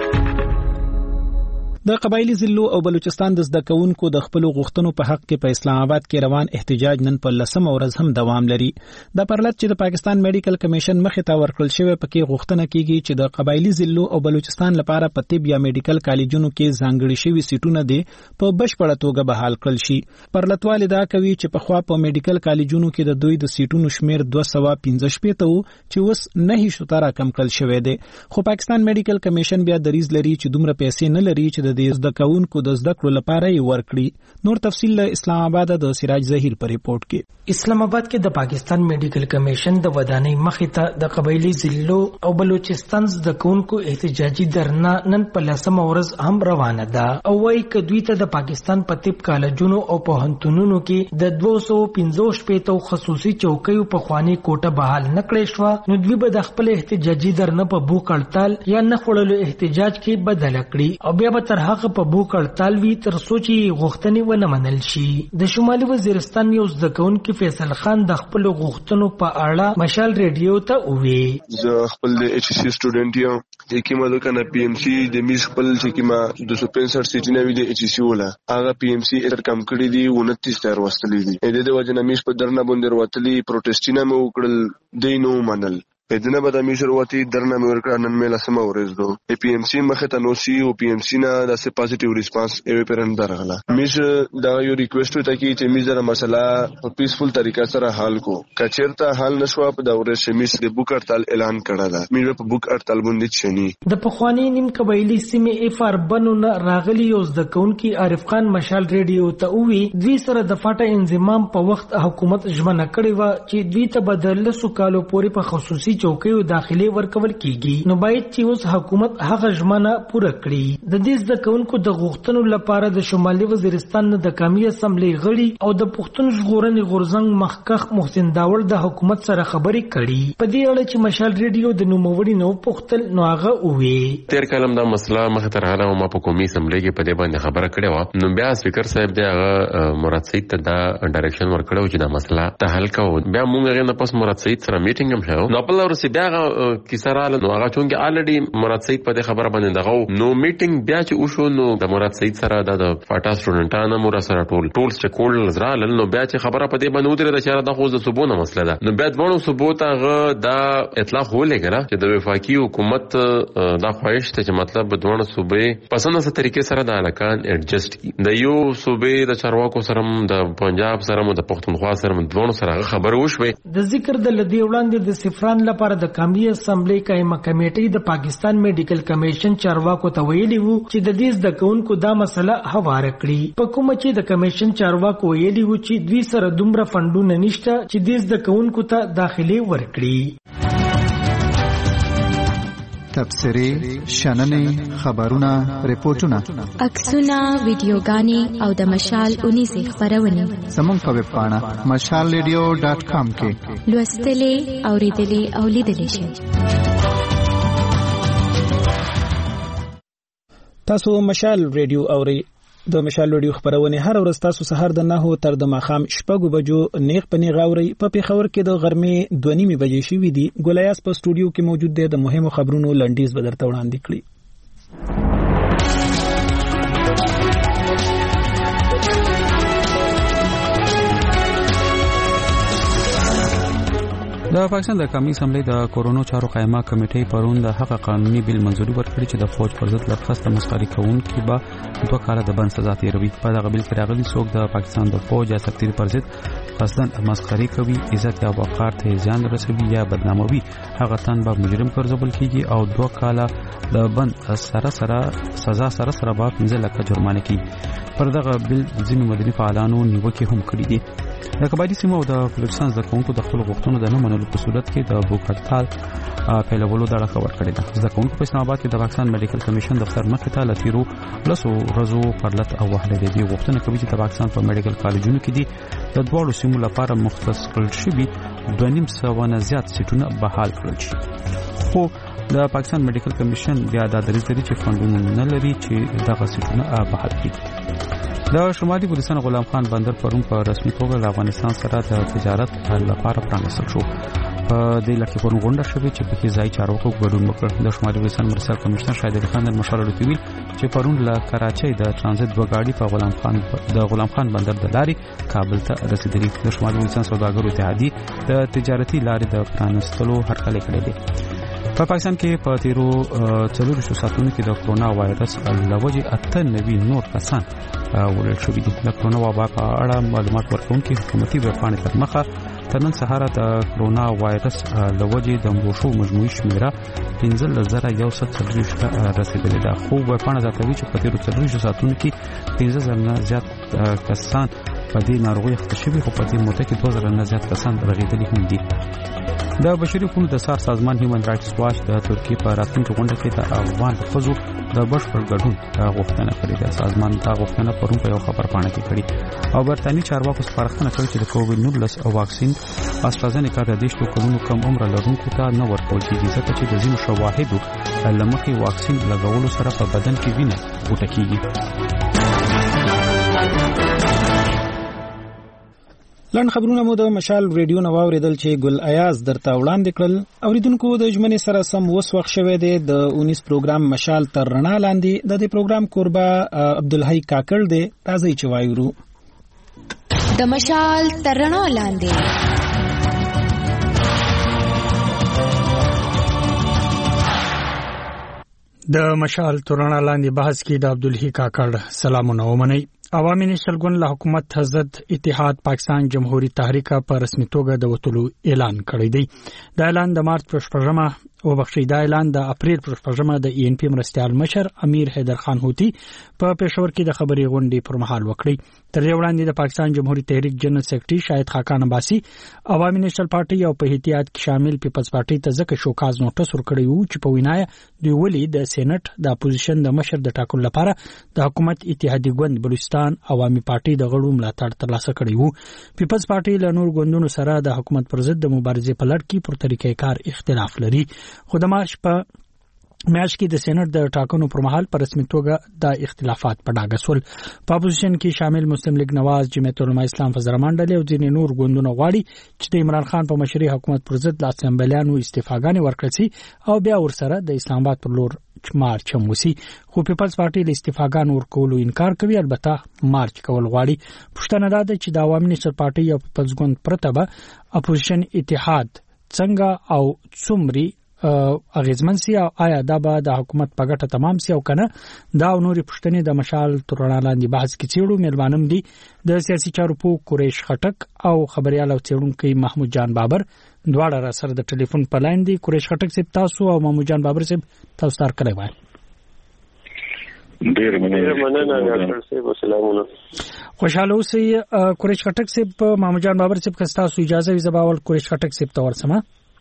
د قبایلی ضلعو او بلوچستان د زده کوونکو د خپل غوښتنو په حق کې په اسلام آباد کې روان احتجاج نن په لسمه ورځ هم دوام لري. د پرلط چې د پاکستان میډیکل کمیشن مخې ته ورکړل شوی پکې غوښتنه کیږي چې د قبایلی ضلعو او بلوچستان لپاره په طب یا میډیکل کالجونو کې ځانګړي شوی سیټونه دي په بشپړه توګه بحال کړل شي. پرلط والدا کوي چې په خوا په میډیکل کالجونو کې د دوی د سیټونو شمیر دوه سوه پنځه شپږ ته چې اوس نه هي شتاره کم کړل شوی دی. خو پاکستان میډیکل کمیشن بیا دریز لري چې دومره پیسې نه لري چې د د زده کوونکو د زده کړو لپاره یې ورکړي. نور تفصیل له اسلام آباد د سراج ظهیر پر ریپورت کې. اسلام آباد کې د پاکستان میډیکل کمیشن د ودانۍ مخې ته د قبایلی ضلعو او بلوچستان زده کوونکو احتجاجي درنه نن په لسمه ورځ هم روانه ده او وايي چې دوی ته د پاکستان په طب کالجونو او پوهنتونونو کې د دوه سوه پنځه شپږ خصوصي چوکیو په خواني کوټه بحال نه کړې شو نو دوی به د خپل احتجاجي درنه په بوک هړتال یا نه خړلو احتجاج کې بدل کړي او بیا به تر هغه په بوک هړتال وی تر سوچي غوښتنې ونه منل شي. د شمالي وزیرستان یو زده کوونکی فیصل خان د خپل غوښتنو په اړه مشال ریډیو ته وویل. زه خپل د ایچ سی سټوډنټ یم د کومه لکه پی ام سی د میز خپل چې کما دوه سوه پنځه سیټ نه وی د ایچ سی ولا هغه پی ام سی اتر کم کړی دی انتیس تر وستلې دي. د دې وجه نه میز په درنه باندې وروتلی پروټیسټینه مې وکړل دینو منل پدنه به د میشرواتي درنه مې ورکړه نن مې لسمه ورځ دو پی ام سی مخه ته نو سی او پی ام سی نه د سی پوزټیو ریسپانس ایوي پرند درغله. میش دا یو ریکوست ته کی چې میز د مسله په پیسفل طریقه سره حل کو کچیرته حل نشو په دا ورځ میش د بوک هړتال اعلان کړه دا میش په بوک هړتال باندې چني. د پخوانی نیم قبایلی سیمه اف اربنو نه راغلی یو د کونکي عارف خان مشال ریډیو ته وی دوی سره د فاټه انضمام په وخت حکومت ژمنه کړې و چې دوی ته بدل سو کالو پورې په خصوصي چوکیو داخلي ورکول کیږي نو باید چې اوس حکومت هغه ژمنه پوره کړي. د دې ځکه کونکو د غوښتنو لپاره د شمالي وزیرستان د قومي اسمبلی غړي او د پښتون ژغورنې غورزنګ مخکخ محسن داول د حکومت سره خبرې کړي. په دې اړه چې مشال ریډیو د نوموړي نو پختل نو هغه وې تیر کلم دا مسله مخ ته راغله ما په قومي اسمبلی کې په دې باندې خبره کړې و نو بیا سپیکر صاحب دی هغه مراد سید ته دا ډایرکشن ورکړو چې دا مسله ته حل کوو. بیا موږ غواړو پس مراد سید سره میټینګ هم شو نو په لور سي بیا کیسراله نو هغه چونګه الریډي مراد سید په دې خبره باندې دغه نو میټینګ بیا چې وشو نو د مراد سید سره د فاټا سټوډنټانو مور سره ټول ټول چې کول زرال نو بیا چې خبره په دې باندې ودرې د چاره د خو د صوبونه مسله ده نو بیا دونه ثبوت هغه دا اطلاق ولګره چې د وفاقي حکومت دا خواهش ته چې مطلب دونه صوبې پسنده سره طریقې سره د الکان ایڈجسټ کی د یو صوبې د چارواکو سره د پنجاب سره د پښتونخوا سره دونه سره خبر وشوي. د ذکر د لدی وړاندې د سفران لپاره د قومي اسمبلی قائمه کمیټې د پاکستان میډیکل کمیشن چارواکو ته ویلي وو چې د دې د کونکو دا مسله هواره کړي. په کومه چې د کمیشن چارواکو ویلي وو چې دوی سره دومره فندونه نشته چې دې د کونکو ته داخلي ورکړي. تبصرې، شننې، خبرونه، ریپورتونه، عکسونه، ویډیوګانې او د مشال اونیزه خبرونه زموږ په ویب پاڼه مشال ریډیو ډاټ کام کې لوستلې، اوریدلې او لیدلې شئ. تاسو مشال ریډیو اورئ. د مشال ریډیو خبرونه هر ورځ تاسو سحر د نهو تر د ماخام شپږو بجو نیغ پنی غاوري په پیښور کې د غرمې دوه نیمې بجې شوې دي. ګولیاس په سټوډیو کې موجود دی. د مهمو خبرونو لنډیز به درته وړاندې کړي. د پاکستان د قومي اسمبلی د کورونا چارو قائمه کمیټې پرون د حق قانوني بل منځوري ورکړي چې د فوج پر ضد لرخصت مسخري کوونکي به دوه کاله د بند سزا تیروي. په دغه بل کې راغلي څوک د پاکستان د فوج یا سرتیري پر ضد قصدن مسخري کوي، عزت یا وقار ته زیان رسوي یا بدناموي، هغه تن به مجرم ګرځول کیږي او دوه کاله د بند سره سره سزا سره سره به پنځه لکه جرمانه کیږي. پر دغه بل ځینو مدني فعالانو نیوکې هم کړې دي. د قبایلی سیمو او د بلوچستان زده کوونکو د خپلو غوښتنو د نه منلو په صورت کې د بوک هړتال پیلولو ډاډه خبر کړې ده. زده کوونکو په اسلام آباد کې د پاکستان میډیکل کمیشن دفتر مخې ته له تیرو لسو ورځو پرلط او وهلې دي. غوښتنه کوي چې د پاکستان په میډیکل کالجونو کې دي د دواړو سیمو لپاره مختص کړل شوي دوه نیم سوه نه زیات سیټونه بحال کړل شي. خو د پاکستان میډیکل کمیشن بیا دا دریځ لري چې فنډونه نه لري چې دغه سیټونه بحال کړي. د شمالي بلوچستان غلام خان بندر پرون په رسمي توګه د افغانستان سره د تجارت لپاره پرانیستل شو. په دې لکه پرون غونډه شوې چې پکې ځای چارواکو ګډون وکړ. د شمالي بلوچستان مرکزي کمشنر شاهد علي خان د مشال لوتویل چې پرون له کراچۍ د ترانزیت دوه گاډي په غلام خان د غلام خان بندر د لارې کابل ته رسیدلي. د شمالي بلوچستان سوداګرو اتحادیې د تجارتي لارې د پرانیستلو هرکلی کړی دی. په پاکستان کې په تیرو څلورو ساعتونو کې د کرونا وایرس له وجې اته نوي نور کسان وژل شوي دي. د کرونا وبا په اړه معلومات ورکوونکي حکومتي ویبپاڼې تر مخه تر نن سهار د کرونا وایرس له وجې د مړو شوو مجموعي شمېره پنځلس زره یو سل څلوېښت رسېدلې ده. خو ویبپاڼه زیاتوي چې په تیرو څلوېښتو ساعتونو کې پنځه زره نه زیات کسان په دې ناروغۍ اخته شوي، خو په دې موده کې دوه زره نه زیات کسان رغېدلي هم دي. د بشري حقوقو د سار سازمان هیومن رائټس واچ د ترکیې په راتلونکي غونډه کې د افغان ښځو د بشپړ ګډون غوښتنه کړې ده. سازمان دا غوښتنه پرون په یو خبرپاڼه کې کړې او برتانوي چارواکو سپارښتنه کړې چې د کووډ نولس واکسین استرازینیکا د دېرشو کلونو کم عمر لرونکو ته نه ورکول کېږي، ځکه چې د ځینو شواهدو له مخې واکسین لګولو سره په بدن کې وینه غوټه کېږي. لن خبرونه مو د مشال ریډیو نو اوریدل چې ګل ایاز درته وړاندې کړل. اوریدونکو د ژمنې سره سم وس وخت شوه دی د اونیس پروګرام مشال تر رڼا لاندې د دې پروګرام قربا عبدالحی کاکړ دی. تازه چې وایو د مشال تر رڼا لاندې د مشال تر رڼا لاندې بحث کې د عبدالحی کاکړ سلامونه ومنئ. عوامي نېشنل ګوند له حکومت ضد اتحاد پاکستان جمهوریت تحریک په رسمي توګه د وټولو اعلان کړی دی. دا اعلان د مارچ په شپږمه او بخښي دا اعلان د اپریل په شپږمه د ای ان پی مرستيال مشر امیر حیدر خان هوتی په پېښور کې د خبري غونډې پر مهال وکړي. تر یو وړاندې د پاکستان جمهوریت تحریک جنرال سیکریټري شاهد خاقان عباسي عوامي نېشنل پارټي او په احتیاط کې شامل پیپلز پارټي ته ځکه شوکاز نوټس ورکړی وو چې په وینای دوی ولې د سېنات د اپوزیشن د مشر د ټاکلو لپاره د حکومت اتحادیه ګوند بلوچستان عوامي پارټي د غړو ملاتړ ترلاسه کړی وو. پیپلز پارټي له نور ګوندونو سره د حکومت پر ضد د مبارزې په لړ کې پر طریقې کار اختلاف لري. خو د مارچ په میاشت کې د سېنات د ټاکنو پر مهال په رسمي توګه د اختلافات په ډاګه سول. په اپوزیشن کې شامل مسلم لیگ نواز، جمعیت العلماء اسلام فزرمان ډلې او ځینې نور ګوندونه غواړي چې د عمران خان په مشرۍ حکومت پر ضد د اسمبلیانو استعفاګانې ورکړي او بیا ورسره د اسلام آباد پر لور مارچ هم وسی. خو پیپلز پارټي له استعفاګانو ورکولو انکار کوي، البته مارچ کول غواړي. پښتنه ده چې د عوامي نېشنل پارټي او پیپلز ګوند پرته به اپوزیشن اتحاد څنګه او څومره اغیزمن سي او آیا دا به د حکومت په ګټه تمام سي او کنه. دا نوري پښتنې د مشال تر رڼا لاندې بحث کې چیرو مېلمانم دي د سیاسي چارو په قریش خټک او خبريال او چیرونکو محمود جان بابر دواړه را سره د ټلیفون په لاین دي. قریش خټک صاحب تاسو او محمود جان بابر صاحب تاسو تر کړی وای. ډیر مننه ډاکټر صاحب سلامونه. خوشاله اوسئ. قریش خټک صاحب محمود جان بابر صاحب که تاسو اجازه وي زباول قریش خټک صاحب ته ورسمه.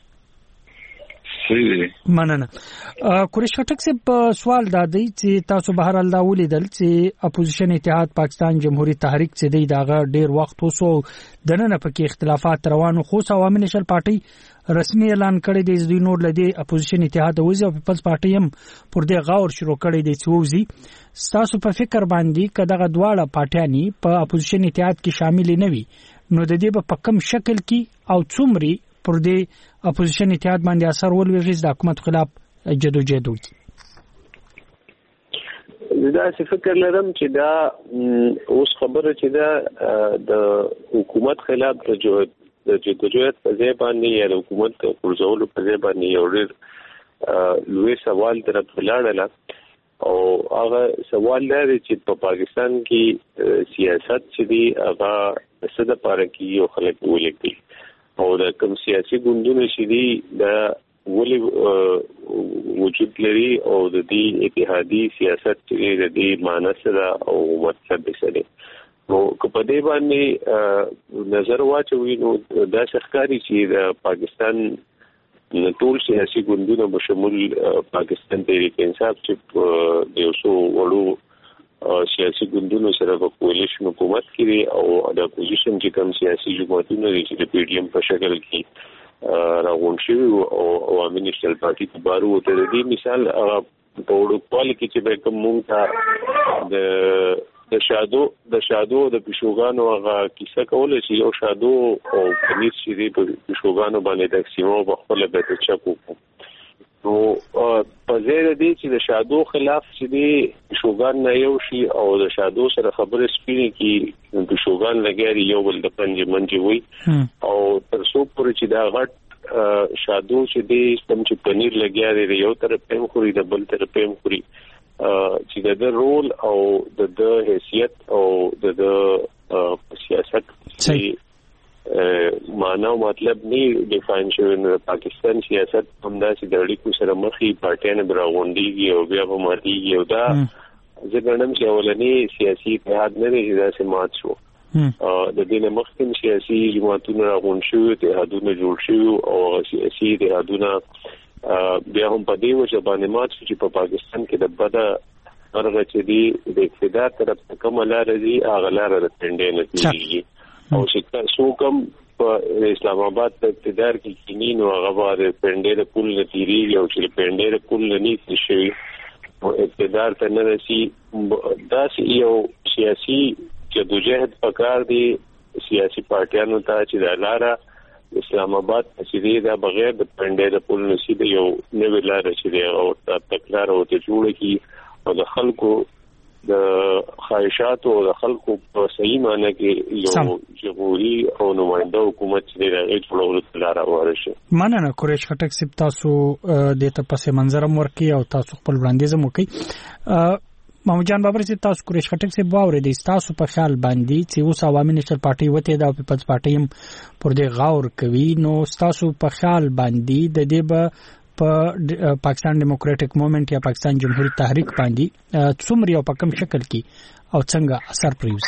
مننه. قریش خټک صاحب سوال دا دی چې تاسو بهر الله ولیدل چې اپوزیشن اتحاد پاکستان جمهوریت تحریک چې دی داغه ډیر وخت وسو دنه پکې اختلافات روانو، خو عوامي نېشنل پارټي رسمي اعلان کړی دی چې دوی نور لدی اپوزیشن اتحاد وځي او پیپلز پارټي هم پر دې غور شروع کړی دی چې وځي. تاسو په فکر باندې کداغه دواړه پارټیانی په اپوزیشن اتحاد کې شامل نه وي نو د دې په کم شکل کې او څومره پر دې اپوزیشن اتحاد باندې اثر ولوي د حکومت خلاف جدوجہد وکړي؟ دا څه فکر لرم چې دا اوس خبره چې دا د حکومت خلاف د جدوجہد په ځای باندې یا د حکومت پرځولو په ځای باندې یو ډېر لوی سوال طرف ولاړل او هغه سوال لري چې په پاکستان کې سیاست چې دی هغه څه د پاره کې یو خلک ولیکي او د کوم سیاسي ګوندونو چې دی د ولی وجود لري او د دې اتحادي سیاست چې د دې معنی سره او مطلب سره نو په دې باندې نظر واچوي نو دا ښکاري چې د پاکستان ټول سیاسي ګوندونه په شمول پاکستان تحریک انصاف چې د یو څو وړو سیاسي ګوندونو سره په کولیشن حکومت کې او د اپوزیشن چې کوم سیاسي جماعتونه دي چې د پی ډی ایم په شکل کې راغون شوی او عوامي نېشنل پارټي په بارو ته د مثال په وړو کوالټي کې به کوم مونږ ته د د شادو د شادو د پښوګانو هغه کیسه کوله چې یو شادو او پنځه چې دی په پښوګانو باندې تقسیمو په خپل به چکو نو په ځای د دې چې د شادو خلاف چې دی پښوګان نه یو شي او د شادو سره خبرې سپینې کې پښوګان لګاري یو بل د پنځه منځي وي او تر څو پورې چې دا غټ شادو چې دی سم چې پنیر لګاري یو طرف په خوري د بل طرف په خوري چې د رول او د حیثیت او د سیاست چې معنا او مطلب نه ډیفاین شوی نو پاکستان سیاست همدا چې د اړیکو سره مخې پارټیانه براغونډيږي او بیا په ماتيږي او دا ځکه چې اولنی سیاسي اتحاد نه دی چې دا سمات شو د دې نه مخکې سیاسي جماعتونه راغونډ شو اتحادونه جوړ شو او سیاسي اتحادونه بیا هم په دې وجه باندې مات چې په پاکستان کې د بده هغه چې دی د اقتدار طرف کوم لار دی هغه لار د پندې نه کیږي او چې څو کوم په اسلام آباد په اقتدار کې کینین او هغه باندې پندې د پول نتیری او چې پندې د پول نه نيسي شي او اقتدار ته نه رسي دا یو سیاسي جدوجہد پکار دی سیاسي پارټیانو ته چې د لاره اسلام آباد چې دا بغیر د پندې د پول نصیب یو نوې لار چې او تکرار او ته جوړ کی او د خلکو د خواهشات او د خلکو په صحیح معنی کې یو جمهوریت او نماینده حکومت چې د جوړولو لاره ورشي. مننه قریش خټک سپ تاسو د ته پسې منظر ورکی او تاسو خپل وړاندیز مو کوي. محمد جان بابر چې تاسو قریش خټک سپ باور دي تاسو په خیال باندې چې اوس عوامي نېشنل پارټي وته دا پیپلز پارټي هم پر دې غور کوي نو تاسو په خیال باندې د دې به په پاکستان ډیموکراټک موومېنټ یا پاکستان جمهوریت تحریک باندې څومره په کوم شکل کې او څنګه اثر پریوز؟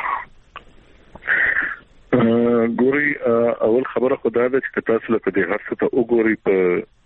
ګوري اول خبره خدای دې چې تاسو له دې هر څه ته وګوري په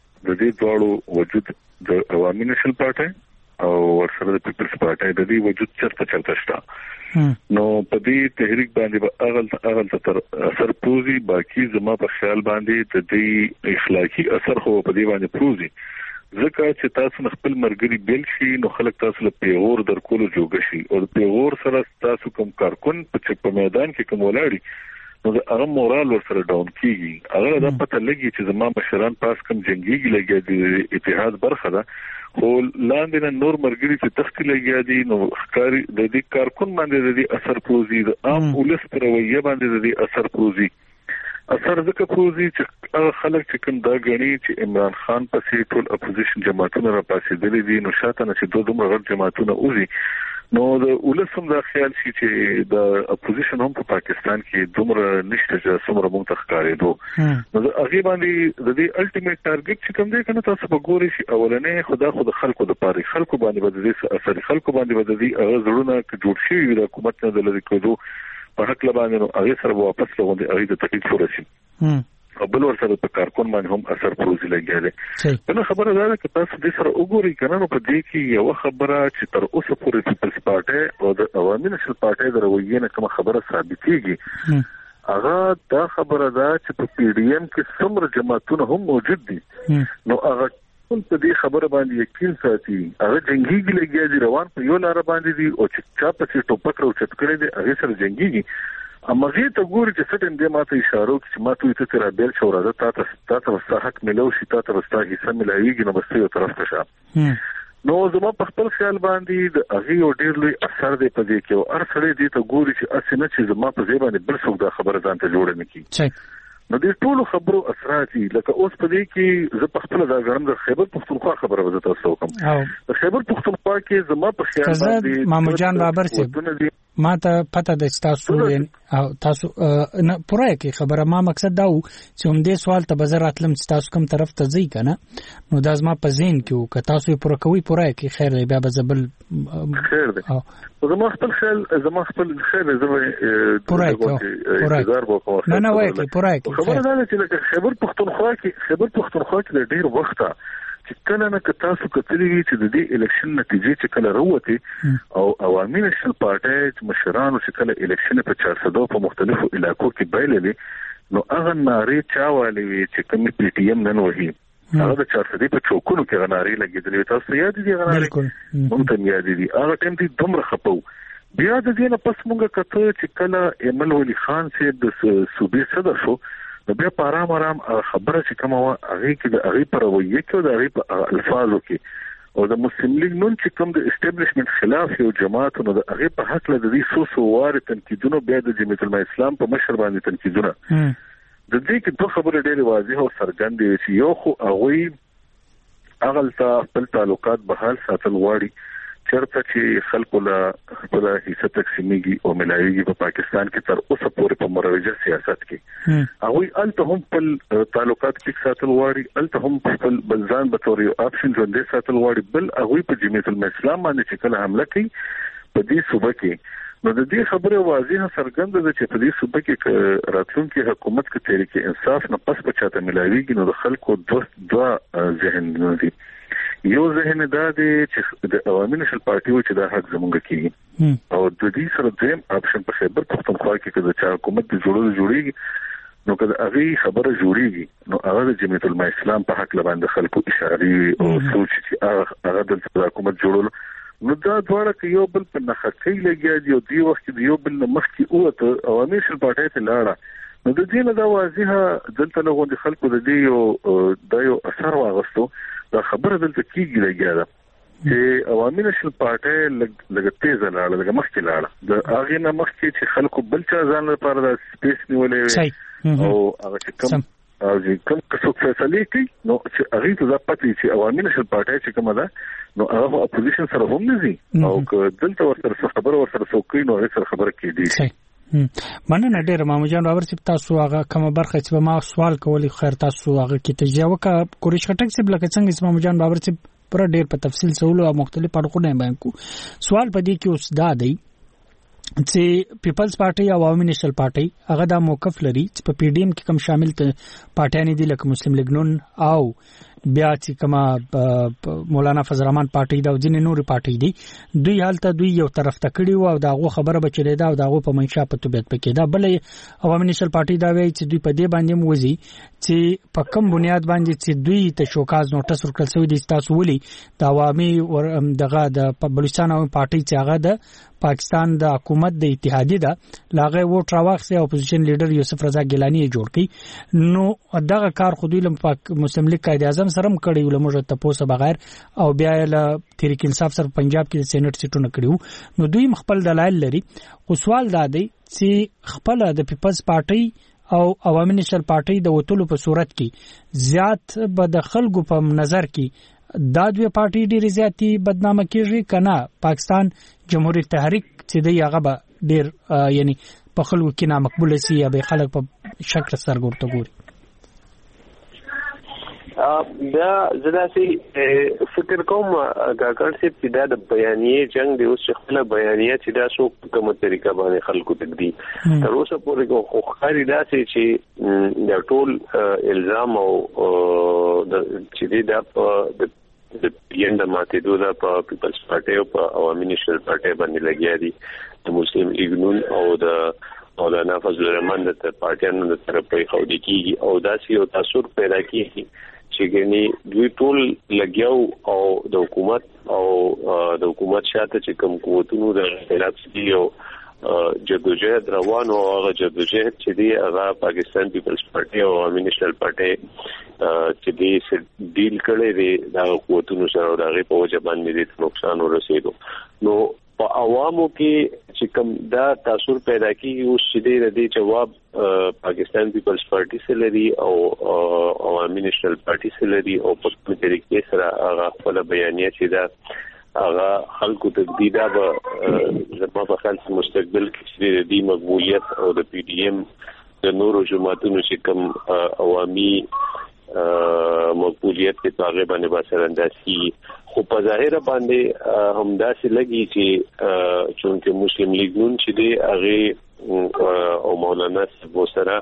د دې ډول وجود د عوامي نېشنل پارټي او ورسره د پیپلز پارټي د دې وجود چرته چلته شته نو په دې تحریک باندې به اغل اغل تر اثر پروزي باقي زما په خیال باندې د دې اخلاقی اثر خو په دې باندې پروزي ځکه چې تاسو خپل مرګري بیل شي نو خلک تاسو له پیغور در کولو جوړ شي او پیغور سره تاسو کوم کارکون په میدان کې کوم ولاړی نو هغه مورال ورسره ډاون کیږي هغه دا پته لګي چې زما مشران پاس کوم جنگي لګي د اتحاد برخه ده خو لاندې نه نور مرګري چې تختی لګیا دي نو ښکاری د دې کارکون باندې د دې اثر پروزي د عام ولس پر رویه باندې د دې اثر پروزي اثر ځکه پروزي چې خلک چې کوم دا غني چې عمران خان پسې ټول اپوزیشن جماعتونه را پاسې دي دي نو شاته نه چې دوه دومره غټ جماعتونه اوزي نو د ولسم دا خیال شي چې د اپوزیشن هم په پاکستان کې دومره نشته چې څومره مونږ تخکارې دو نو هغه باندې د دې الټیمیټ ټارګټ چې کوم دی کنه تاسو په ګوري شي اولنې خدا خود خلکو د پاره خلکو باندې د دې اثر خلکو باندې د دې هغه زړونه کې جوړ شي د حکومت نه د لری کېدو په حق لبانې نو هغه سره واپس لغوندي هغه د تکلیف ورسي او بل ورسره په کارکون باندې هم اثر پروزي لګیږي نو خبره دا ده چې تاسو دې سره وګورئ کنه نو په دې کې یو خبره چې تر اوسه پورې پیپلز پارټي او د عوامي نېشنل پارټي د رویې نه کوم خبره ثابتېږي هغه دا خبره ده چې په پی ډی ایم کې څومره جماعتونه هم موجود دي نو هغه ټول په دې خبره باندې یقین ساتي هغه جنگي لګیږي روان په یو لار باندې دي او چې چا په ټوپک راو چت کړی دي هغه سره جنگي امغه ته ګوري چې څه دې ماته اشاره وکړي چې ماته یې تر بیل شو راځه تاسو تاسو حق ملو شي تاسو راستا حصہ ملایږي نو بس یو طرف ته شه نو زما په خپل خیال باندې د هغه یو ډیر لوی اثر دی په دې کې او هر څړې دې ته ګوري چې اسنه چې زما په ځای باندې بل څوک دا خبره ځان ته جوړ نه کی نو دې ټول خبرو اثرات لکه اوس په دې کې زه په خپل دا غرم د خیبر پختونخوا خبره وزه تاسو کوم د خیبر پختونخوا کې زما په خیال باندې مامو جان بابر صاحب ما ته پته د تاسو او تاسو نه پوره کې خبره ما مقصد دا و چې هم دې سوال ته بزر اتلم تاسو کوم طرف ته ځي کنه نو دا زما په ذهن کې که تاسو پوره کوي پوره کې خیر دی بیا به زبل خیر دی زما خپل خیال زما خپل خیر زما پوره کې نه نه وایي پوره کې خبره دا چې لکه خیبر پختونخوا کې خیبر پختونخوا کې د ډیر وخت چې کله نه که تاسو کتلی چې د دې الیکشن نتیجې چې کله راوته او عوامي نشل پارټي چې مشرانو چې کله الیکشن په چار سده په مختلفو علاقو کې بایللې نو هغه نارې چاوالې وي چې کوم پی ټی ایم نن وهي هغه د چار سده په چوکونو کې غنارې لګېدلې تاسو یاد دي غنارې مونږ ته یاد دي هغه ټیم دې دومره خپو بیا د دې نه پس مونږ کته چې کله ایمل ولی خان سي د صوبې صدر شو نو بیا په آرام آرام خبره چې کومه هغه کې د هغه پر رویه کې او د هغه په الفاظو کې او د مسلم لیگ نن چې کوم د اسټابلیشمنت خلاف یو جماعت نو د هغه په حق له دې سو سو واره تنقیدونو بیا د جمعیت الاسلام په مشر باندې تنقیدونه د دې کې دوه خبرې ډېرې واضحه او څرګندې چې یو خو هغه اغلطه خپل تعلقات بحال ساتل غواړي چرته چې خلکو له خپل حصہ تقسیمېږي او ملایوي په پاکستان کې تر اوسه پورې په مروجه سیاست کې هغه الته هم خپل تعلقات کې ساتل غواړي الته هم خپل بلځان به تور یو اپشن ژوندې ساتل غواړي بل هغه په جمعیت الاسلام باندې چې کله حمله کوي په دې صوبه کې نو د دې خبره واضحه څرګنده ده چې په دې صوبه کې راتلونکي حکومت کې تحریک انصاف نه پس پچاته ملایويږي نو د خلکو دوه دوه ذهن دي یو ذهن دا دی چې د عوامي نشل پارټي و چې دا حق زمونږ کېږي او د دې سره دیم اپشن په خیبر پختونخوا کې چې د چا حکومت د جوړولو جوړیږي نو که هغه خبره جوړیږي نو هغه د جمعیت الاسلام په حق لباندې خلکو اشاره او سوچ چې هغه د حکومت جوړولو نو دا دواړه کې یو بل په نخښۍ لګیا دي او دی وخت د یو بل مخکې اوته عوامي نشل پارټي ته لاړه نو د دې نه دا واضحه دلته له غونډې خلکو د دې یو د یو اثر واغستو دا خبره دلته کیږي لګیا ده چې عوامي نشل پارټي لږ تیز لاړه لږ مخکې لاړه د هغه نه مخکې چې خلکو بل چا ځان لپاره د سپیس نیولې او هغه چې کوم او چې کوم څه فیصله کوي نو چې هغه ته پاتې چې عوامي نشل پارټي چې کومه ده نو هغه اپوزیشن سره هم نه دي او دلته ورسره خبره ورسره څوک نو هغه سره خبره کیږي مننه ډیر مامو جان باور چې تاسو هغه کوم برخه چې ما سوال کولی خیر تاسو هغه کې تجزیه وکړه کوریش خټک چې بلکې څنګه مامو جان باور چې پر ډیر په تفصیل سوال او مختلف اړخونه باندې سوال پدې کې اوس دا دی چې پیپلز پارټي او عوامي نشل پارټي هغه دا موقف لري چې په پی ډی ایم کې کوم شامل پارټیان دي لکه مسلم لیگ نون او بیا چې کما مولانا فضل الرحمن پارټي دا او ځینې نور پارټي دي دوی حالت دوی یو طرف ته کړي وو او داغه خبره بچلې دا او داغه په منشا په توبېت پکې دا بلې عوامي نشل پارټي دا وایي چې دوی په دې باندې موزي چې په کوم بنیاد باندې چې دوی ته شوکاز نوټس ورکړل شوی دي تاسو ولي د عوامي دغه د بلوچستان پارټي چې هغه د پاکستان د حکومت د اتحادیه ده لاغه ووټ راوخسه اپوزیشن لیډر یوسف رضا ګیلانی جوړ کړي نو دغه کار خو دوی لم مسلم لیگ قائد اعظم سره کړي ولمره تاسو بغیر او بیا له تحریک انصاف سره پنجاب کې سېنات سیټونه کړیو نو دوی خپل دلایل لري خو سوال دا دی چې خپل د پیپلز پارټي او عوامي نشل پارټي د وټولو په صورت کې زیات به د خلکو په نظر کې دا دوی پارټي ډېر زیاتی بدنامه کیږي کنه پاکستان جمهوریت تحریک چې دی هغه به ډېر یعنی په خلکو کې نامقبول سي یا به خلک په شکل سرګورته ګوري دا زداسي فکر کوم کاکړ سي چې دا د بیانیه جنگ دی اوس خپل بیانیه چې دا شو کومه طریقه باندې خلکو تک دي تر اوسه پورې خو خاري دا چې دا ټول الزام او چې دا د د ینده ماته دوه په پیپلز پارټي او په عوامي نشل پارټي باندې لګیا دي د مسلم لیگ نون او د مولانا فضل الرحمن د پارټیانو د طرفه خو دي کیږي او داسې یو تاثیر پیدا کیږي چې ګني دوی ټول لګیاو او د حکومت او د حکومت شاته چې کوم قوتونو د خلاف دي او جدوجہد روان او هغه جدوجہد چې دی هغه پاکستان پیپلز پارټي او عوامي نشل پارټي چې دی ډیل کړي دي د قوتونو سره او هغه په وجه باندې د نقصان ورسېدو نو په عوامو کې چې کوم دا تاثیر پیدا کیږي اوس چې د جواب پاکستان پیپلز پارټي سره او عوامي نېشنل پارټي سره او په کومه طریقې سره هغه خپل بیانیه چې دا هغه خلکو تجدیدا به زما په خیال مستقبل کې د دې مقبولیت او د پی ډی ایم د نورو جماعتونو چې کوم عوامي مقبولیت په هغه باندې باسر انداسي خو په ظاهر باندې همداسې لګي چې چونکه مسلم لیگ نون چې دی هغه او مولانا صاحب سره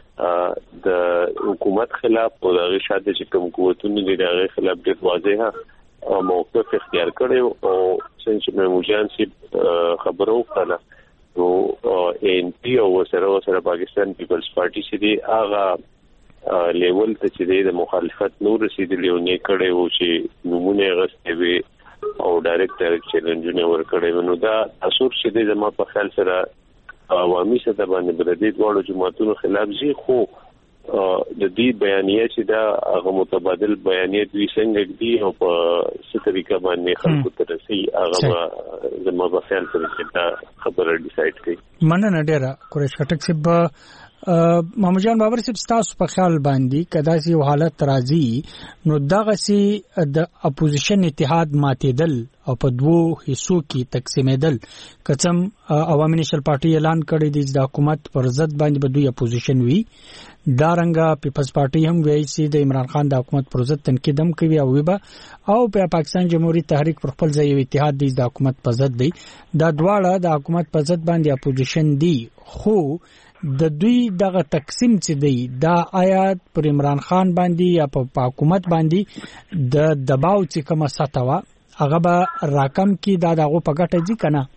د حکومت خلاف او د شاده چې کوم قوتونه دي هغه خلاف ډېر واضحه موقف اختیار کړي او څنګه مېموجان سي خبرو کړه نو ان پی او سره سره پاکستان پیپلز پارټي چې دی هغه لیول ته چې د مخالفت نور رسیدلی او نه کړي وو چې نمونه غستې وي او ډایرکټ ډایرکټ چیلنجونه ور کړي نو دا اثر چې د جما په خیال سره عوامي سطح باندې بلدي دوړو جماعتونو خلاف زی خو د دې بیانیه چې دا هغه متبادل بیانیه دوی څنګه دی او په څه طریقه باندې خلکو ته رسي هغه جما په خیال سره چې دا خبره ډیسایډ کړي مننه ډیره قریش خټک صاحب محمد جان بابر صاحب تاسو په خیال باندې کدا سي حالت راځي نو دغه سي د اپوزیشن اتحاد ماتېدل او په دوو حصو کې تقسیمېدل کچم عوامي نېشنل پارټي اعلان کړی دی د حکومت پر ضد باندې به دوی اپوزیشن وي دارنګه پیپلز پارټي هم وایي چې د عمران خان د حکومت پر ضد تنقید هم کوي او وبا او په پاکستان جمهوریت تحریک پر خپل ځای اتحاد دی د حکومت پر ضد دی دا دواړه د حکومت پر ضد باندې اپوزیشن دی خو د دوی دغه تقسیم چې دی دا آیات پر عمران خان باندې یا په حکومت باندې د دباو چې کومه ساتوا هغه به راکم کی دا دغه په ګټه دي کنه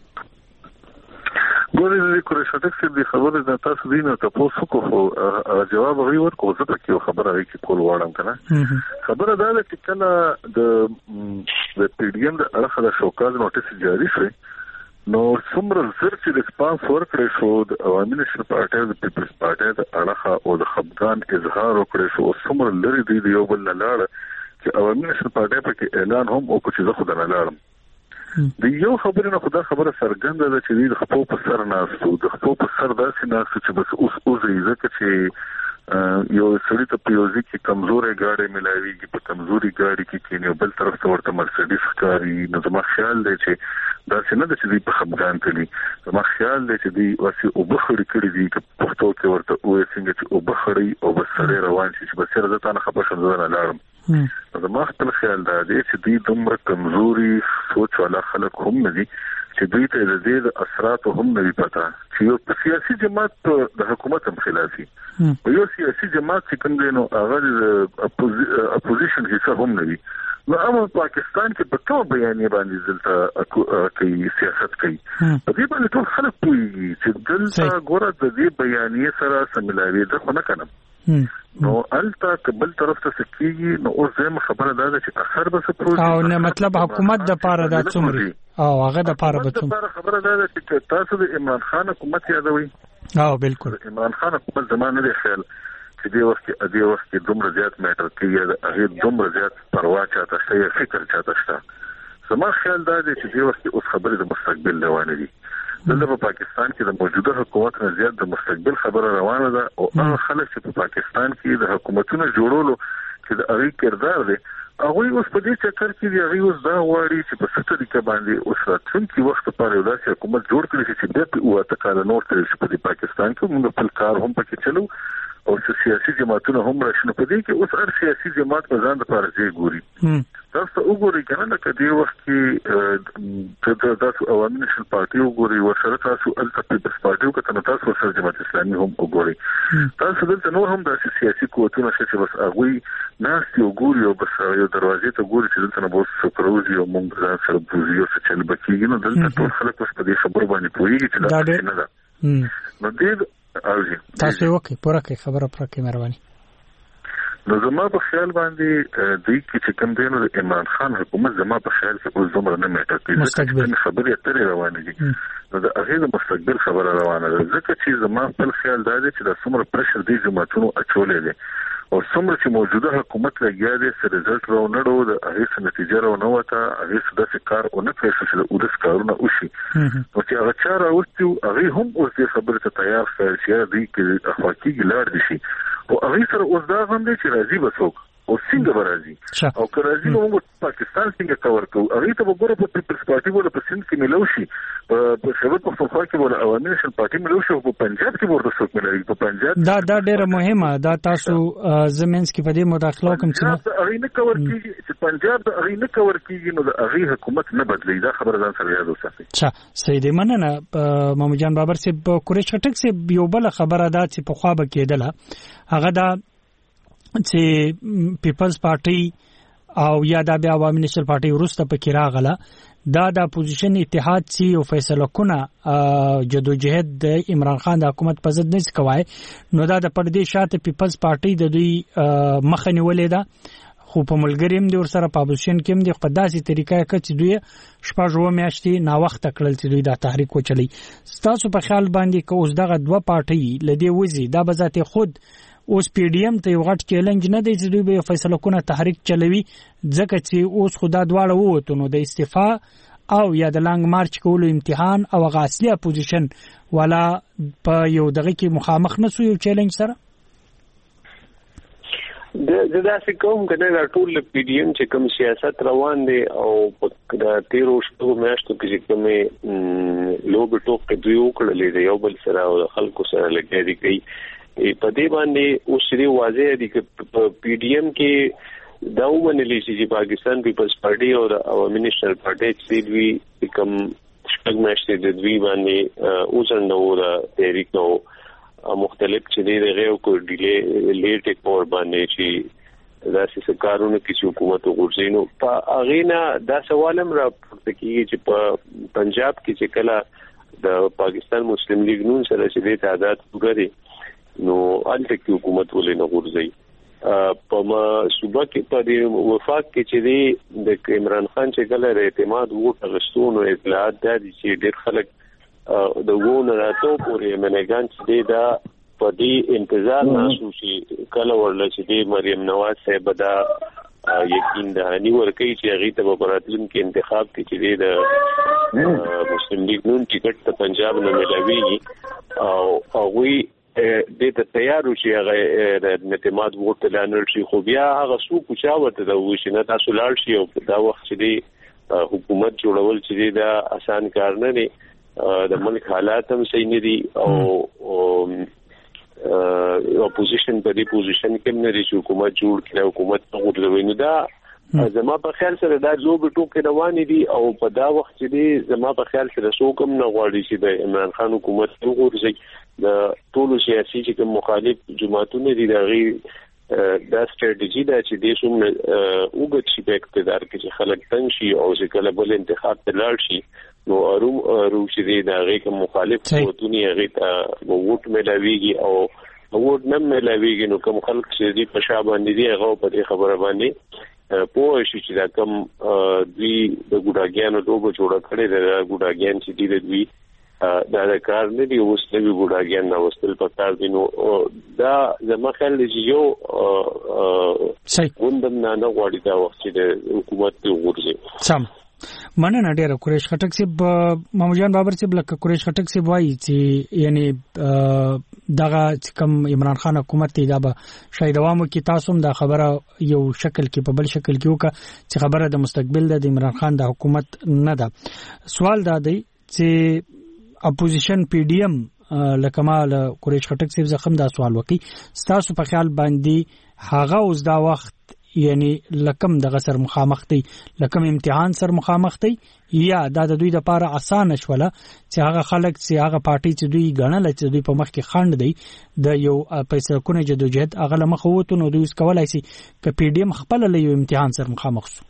ګورې د قریشاتک څخه د خبره د تاسو دینه تاسو کو جواب غوي ورکو زه په کې خبره هي کول وړم کنه خبره دا ده چې کله د د پی ډی ایم د اړخ د شوکاز نوټیس جاری شوی نو څومره زر چې د سپانس ورکړې شو د عوامي نېشنل پارټي د پیپلز پارټي د اړخ او د خپګان اظهار وکړي شو څومره لري دی یو بل لاله چې عوامي نېشنل پارټي په کې اعلان هم او چې زه خو نه لاړم د یو خبرې نه خدا خبره سرګنده ده چې د خپل په سر ناسو د خپل په سر داسې ناسو چې بس اوس اوس ځکه چې یو سړی ته پیوزي کې کمزورې گاډي ملاويږي په کمزوري گاډي کې کینې بل طرف ته ورته مرسيډیز کاری نو زما خیال دی چې دا څنګه د چې په خپګان کړي زما خیال دی چې دی واسي او بخړی کړي دي چې پښتو کې ورته وې څنګه چې او بخړی او بسره روان شي چې بسره زه تا نه خبر شم زه نه لاړم زما خپل خیال دا دی چې دی دومره کمزوري سوچ والا خلک هم نه دي چې دوی ته د دې د اثرات هم نه پتا چې یو سیاسي جماعت د حکومت هم خلافي یو سیاسي جماعت چې کوم دی نو هغه د اپوزیشن حصہ هم نه وي نو اما پاکستان کې په کوم بیانیه باندې دلته کوي سیاست کوي په دې باندې ټول خلک پوهیږي چې دلته ګوره د دې بیانیه سره سملاوي ده خو نه کنه نو التا قبل طرف ته سکیږي نو اوس زم خبره ده چې اخر به څه پروژه او نه مطلب حکومت د پاره د څومره او هغه د پاره به څومره خبره ده چې تاسو د عمران خان حکومت یادوي او بالکل عمران خان حکومت زمانه د خیال چې دی وخت کې دی وخت کې دومره زیات میټر کوي هغه دومره زیات پروا چاته شي فکر چاته شته زما خیال دا دی چې دی وخت اوس خبره د مستقبل روانه دي دلته په پاکستان کې د موجوده حکومت نه زیات د مستقبل خبره روانه ده او هغه خلک چې په پاکستان کې د حکومتونو جوړولو چې د اړیک کردار دی هغه اوس په دې چکر کې دی هغه اوس دا وایي چې په څه طریقه باندې اوس راتلونکي وخت لپاره یو داسې حکومت جوړ کړي چې بیا په اوه کال نور تر شي په پاکستان کې موږ خپل کار هم پکې چلو او سیاسي جماعتونه هم راشنه په دې کې اوس هر سیاسي جماعت په ځان لپاره ځای ګوري تاسو وګورئ کنه لکه دې وخت کې د تاسو عوامي نېشنل پارټي وګورئ ورسره تاسو الته پیپلز پارټي وکړه تاسو سره جماعت اسلامي هم وګورئ تاسو دلته نور هم د سیاسي قوتونو چې بس هغه ناس یو ګوري او بس یو دروازې ته ګوري چې دلته نه بوس سپروزي او مونږ ځان سره بوزي او څه چل بکیږي نو دلته ټول خلک په دې خبر باندې پوهیږي چې دا نه ده نو دې تاسو وکي پوره کې خبره پوره کې مهرباني نو زما په خیال باندې دوی چې کوم دینو د عمران خان حکومت زما په خیال کې اوس دومره نه میټر کوي مستقبل خبرې اترې روانې دي نو د هغه د مستقبل خبره روانه ده ځکه چې زما په خیال دا دی چې د څومره پرشر دی جماعتونو اچولې دي او څومره چې موجوده حکومت لګیا دی سره رزلټ راو نړو د هغه څه نتیجه راو نه وته هغه څه د کار او نه کوي چې د اودس کارونه وشي او چې هغه چاره اوستو هغه هم اوس د خبره ته تیار شول چې دوی کې اخلاقي ګلار دي شي او هغه سره اوس دا هم دي چې راځي بسوک او څنګه برازي او کراځي موږ پاکستان څنګه کور کوو هغه ته وګوره په پیپلز پارټي ولا په سند کې ملوشي په خبر په صفحه کې ولا عوامي نشن پارټي ملوشي په پنجاب کې ورته څوک ملوي په پنجاب دا دا ډیره مهمه دا تاسو زمينس کې په دې مداخله کوم چې هغه نه کور کیږي چې پنجاب د هغه نه کور کیږي نو د هغه حکومت نه بدلی دا خبره ځان سره یاد وساتئ. ښه سید مننه محمد جان بابر سي قریش خټک سي یو بل خبره دا چې په خوا به کېدله هغه دا چې پیپلز پارټي او یا د بیا عوامي نېشنل پارټي ورسته پکې راغله دا د اپوزیشن اتحاد سی او فیصله کونه جدوجہد د عمران خان د حکومت په ضد نه کوي نو دا د پردي شاته پیپلز پارټي د دوی مخه نیولې ده خو په ملګریم د ور سره په اپوزیشن کې د په داسې طریقې کې چې دوی شپږ میاشتې نا وخت کړل چې دوی دا تحریک وچلی ستاسو په خیال باندې که اوس دغه دوه پارټي لدی وزي دا به ذات خود اوس پی ډی ایم ته یو غټ چیلنج نه دی چې دوی به فیصله کونه تحریک چلوي ځکه چې اوس خدا دواړه ووتو نو د استعفا او یا د لانګ مارچ کولو امتحان او غ اصلي اپوزیشن ولا په یو دغه کې مخامخ نسو یو چیلنج سره د داسې کوم کنه دا ټول پی ډی ایم چې کوم سیاست روان دي او د تیرو شپږ میاشتو کې کومه لوب ټوک کې دوی وکړلې دی یو بل سره او خلکو سره لګیا دي کوي په دې باندې اوس لري واضح دي چې په پی ډی ایم کې دا ومنلې چې پاکستان پیپلز پارټي او عوامي نېشنل پارټي چې دوی کوم شپږ میاشتې د دوی باندې اوسنده وره تحریک نو مختلف چې دی غو کو ډیلې لیټ کور باندې چې دا څه کارونه کې حکومت وګورځینو په اغینا دا سوالم را پورته کیږي چې په پنجاب کې چې کله د پاکستان مسلم لیگ نون سره چې د تعداد وګوري نو الته کې حکومت ولې نه غورځي په ما صوبه کې په دې وفاق کې چې دی د عمران خان چې کله اعتماد وو غشتونو اطلاعات د چې ډېر خلک د وونه راتو پورې منګان چې دا په دې انتظار ناسو چې کله ورل چې دی مریم نواز صاحب دا یقین ده نیور کوي چې هغه ته په راتلون کې انتخاب کې چې دی د مسلم لیگ نون ټیکټ ته پنجاب نه ملاويږي او هغه د ته تیارو چې هغه د اعتماد ووټ لانل شي خو بیا هغه سو پوښا ورته د وښنه تاسو لاړ شي او دا وخت چې دی حکومت جوړول چې دا آسان کار نه دی د ملک حالات هم صحیح نه دي او اپوزیشن په دې پوزیشن کې نه لري چې حکومت جوړ کړي حکومت غوډوي نو دا زما په خیال سره دا لوب ټوک روان دي او په دا وخت چې دی زما په خیال سره څوک هم نه غواړي چې د عمران خان حکومت وګورځي د ټولو سیاسي چې کوم مخالف جماعتونه دي دغه دا ستراتیژي دا چې د شوم وګت شي په اقتدار کې چې خلک تنګ شي او چې کله بل انتخاب ته لاړ شي نو اروم روشي دی دغه کوم مخالف قوتونه هغه ته ووټ ملاويږي او ووټ نه ملاويږي نو کوم خلک چې دی په شابه باندې دی هغه په دې خبره باندې پوه شي چې دا کوم دوی د ګډاګیانو دوه جوړ کړي د ګډاګیان چې دی د دوی دا د کار نه دی اوس د ګډاګیان نو وستل په کار دي نو دا زما خیال دی یو وندم نه نه غواړي دا وخت چې د حکومت ته ورځي سم مننه ډیره قریش خټک سی محمد جان بابر سی بلک قریش خټک سی وایي چې یعنی دغه کم عمران خان حکومت دی دا به شاید دوامو کې تاسو هم دا خبره یو شکل کې په بل شکل کې وکړه چې خبره د مستقبل د عمران خان د حکومت نه ده سوال دا دی چې اپوزیشن پی ډی ایم لکه ما قریش خټک سی زخم دا سوال وکي تاسو په خیال باندې هغه اوس دا وخت یعنی لکم دغه سر مخامخ دی لکم امتحان سر مخامخ دی یا دا د دوی د لپاره اسانه شوله چې هغه خلک چې هغه پارټي چې دوی غنل چې دوی په مخ کې خند دی د یو پیسې کونه جدوجہد هغه مخ وته نو دوی کولای شي ک پی ډی ایم خپل له یو امتحان سر مخامخ شو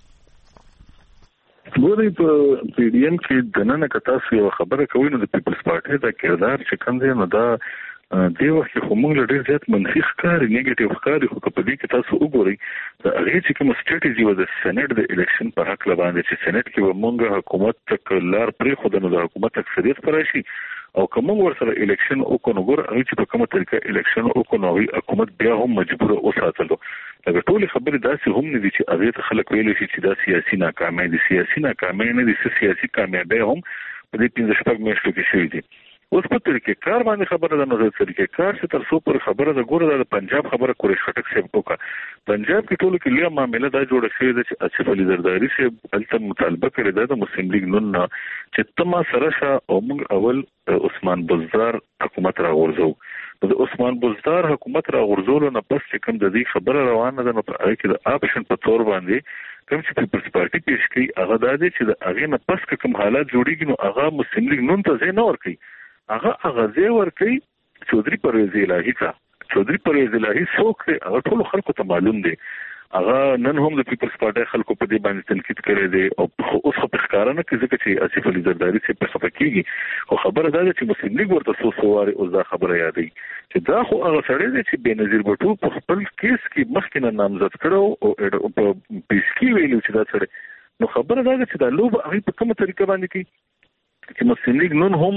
ګورې په پی ډی ایم کې د نن کتا څه خبره کوي نو د پیپلز پارټي د کردار چې کوم دی نو دا دی وخت خو موږ ډېر زیات منفي ښکاري نیگیټیو ښکاري خو په دې کې تاسو وګورئ دا هغه چې کوم سټریټیجي و د سېنات د الیکشن په حق لباندې چې سېنات کې موږ حکومت تک لار پرې خو د حکومت اکثریت پر شي او کوم ورسره الیکشن وکړو ګور هغه چې په کومه طریقه الیکشن وکړو حکومت بیا هم مجبور اوساتلو لکه ټول خبرې داسې هم نه دي چې هغه ته خلک ویل شي چې دا سیاسي ناکامي دي سیاسي ناکامي نه دي سیاسي کامیابی هم په دې پنځه شپږ میاشتو کې شوې دي اوس په طریقې کار باندې خبره ده نو د طریقې کار څخه تر څو پر خبره ده ګوره د پنجاب خبره قریش خټک صاحب وکړه پنجاب کې ټولو کې لیا معاملې دا جوړه شوې ده چې اسف علي زرداری صاحب الته مطالبه کړې ده د مسلم لیگ نن چې تما سره او موږ اول عثمان بزدار حکومت راغورځو د عثمان بزدار حکومت راغورځولو نه پس چې کوم د دې خبره روانه ده نو په هغه کې د اپشن په تور باندې کوم چې پیپلز پارټي پیش کوي هغه دا دی چې د هغه نه پس کوم حالات جوړیږي نو هغه مسلم لیگ نن ته ځای نه ورکوي هغه هغه ځای ورکوي چودري پرویز الهي کا چودري پرویز الهي څوک دی هغه ټول خلکو ته معلوم دی هغه نن هم د پیپلز پارټي خلکو په دې باندې تنقید کړی دی او اوس خو په ښکارا نه کې ځکه چې اسف علي زرداری چې په خفه کیږي خو خبره دا ده چې مسلم لیگ ورته سو سواري او دا خبره یادوي چې دا خو هغه سړی دی چې بېنظیر بټو په خپل کیس کې مخکې نه نامزد کړو او په پیس کې ویلو چې دا سړی نو خبره دا ده چې دا لوبه هغه په کومه طریقه باندې کوي چې مسلم لیگ نن هم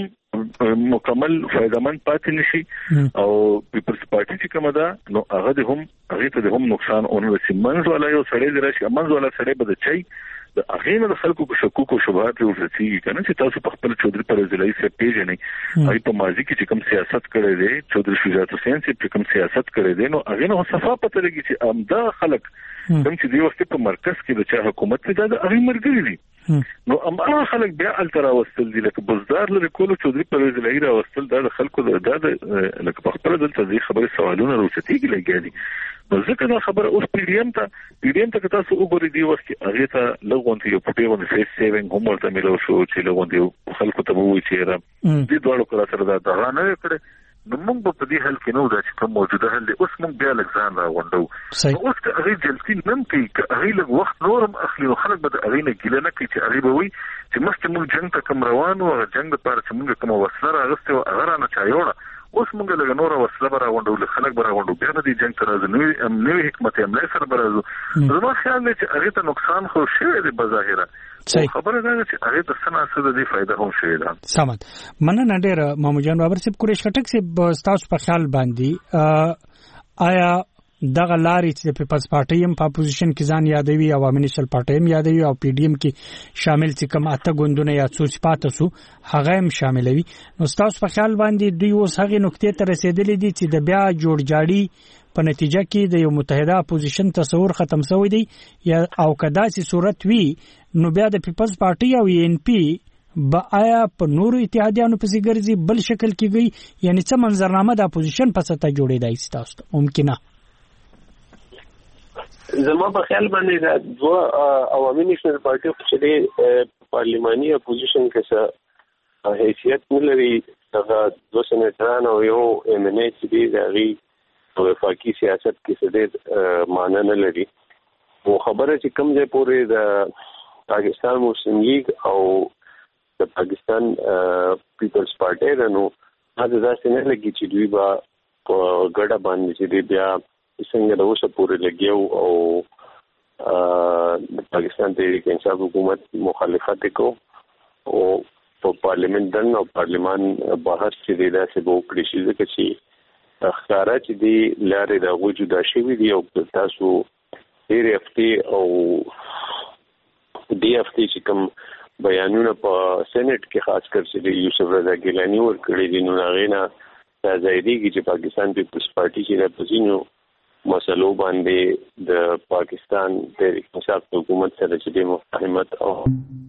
مکمل فائدمن پاتې نشي او پیپلز پارټي چې کومه ده نو هغه د هم هغه ته د هم نقصان اون رسي منځ ولا یو سړی دی راشي منځ ولا سړی به د چي د هغه نه د خلکو کو شکوک او شبهات ورسي کنه چې تاسو په خپل چودري پرویز الهي سے پیژنې هغه په ماضي کې چې کوم سیاست کړی دی چودري شجاعت حسین چې کوم سیاست کړی دی نو هغه نه صفه پته لګي چې امدا خلک کوم چې دی وخت په مرکز کې د چا حکومت دی دا هغه مرګري دي نو ام هغه خلک بیا الترا وستل دي لکه بزدار لري کول چودري پرویز الهي را وستل دا د خلکو د لکه په خپل دلته دي خبره سوالونه روستيږي لګي نو ځکه دا خبره اوس پی ډی ایم ته پی ډی ایم ته تاسو وګورئ دی وخت هغه ته لغونته یو پټي ونه فیس سیوینګ هم ورته ملو شو چې لغونته خلکو ته وایي چې را دې دوړو کړه سره دا دا نه کړه نو موږ په دې حل کې نو دا چې کوم موجوده حل اوس موږ بیا لګزان را غونډو اوس که هغه جلسي نن کې هغه لږ وخت نورم اخلي نو خلک به هغه نه ګیله نه کوي چې هغه به وي چې مخکې موږ جنگ ته کوم روانو او جنگ لپاره چې موږ کوم وسله راغسته او هغه نه چایوړه اوس موږ لږ نور وسله به راغونډو خلک به راغونډو بیا به دې جنگ ته راځي نو حکمت عمله سره به راځو زما خیال دی چې هغه ته نقصان خو شوی دی بظاهره خبره ده چې هغه د سناسه د دې فائدہ هم شوی ده سمات مننه ډیر مامو جان بابر صاحب قریش خټک صاحب تاسو په خیال باندې آیا دغه لاري چې په پیپلز پارټي هم په اپوزیشن کې ځان یادوي عوامي نېشنل پارټي هم یادوي او پی ډی ایم کې شامل چې کوم اته ګوندونه یا څو صفات سو هغه هم شاملوي نو تاسو په خیال باندې دوی اوس هغه نقطې ته رسیدلې دي چې د بیا جوړ جاړي په نتیجه کې د یو متحده اپوزیشن تصور ختم شوی دی یا او کداسي صورت وی نو بیا د پیپلز پارټي او ان پی با آیا په نورو اتحادیانو په ځګرځي بل شکل کېږي یعنی څه منظرنامه د اپوزیشن په ستا جوړېدای شي تاسو ممکنه زما په خیال باندې دا دوه عوامي نېشنل پارټي چې د پارلماني اپوزیشن کې څه حیثیت ولري هغه دوه سېنیټران او یو ایم ان ای چې دی دغه وفاقي سیاست کې څه د معنی نه لري او خبره چې کوم ځای پورې د پاکستان مسلم لیگ او د پاکستان پیپلز پارټي نو دا ځکه نه لګي چې دوی با په ګډه باندې چې بیا څنګه د اوسه پورې لګیو او د پاکستان تحریک انصاف حکومت مخالفت وکړو او په پارلیمنت دن او پارلیمان بهر چې د داسې بو کړی شي ځکه چې اختیارا چې دی لارې د وجوده شوی دی او تاسو ډېر افتی او دی افتی چې کوم بیانونه په سېنات کې خاص کر چې یوسف رضا ګیلانی ور کړی دي نو هغه نه ځایدي چې پاکستان پیپلز پارټي چې د پوزینو مسلو باندې د پاکستان د انصاف حکومت سره چې د مفاهمت او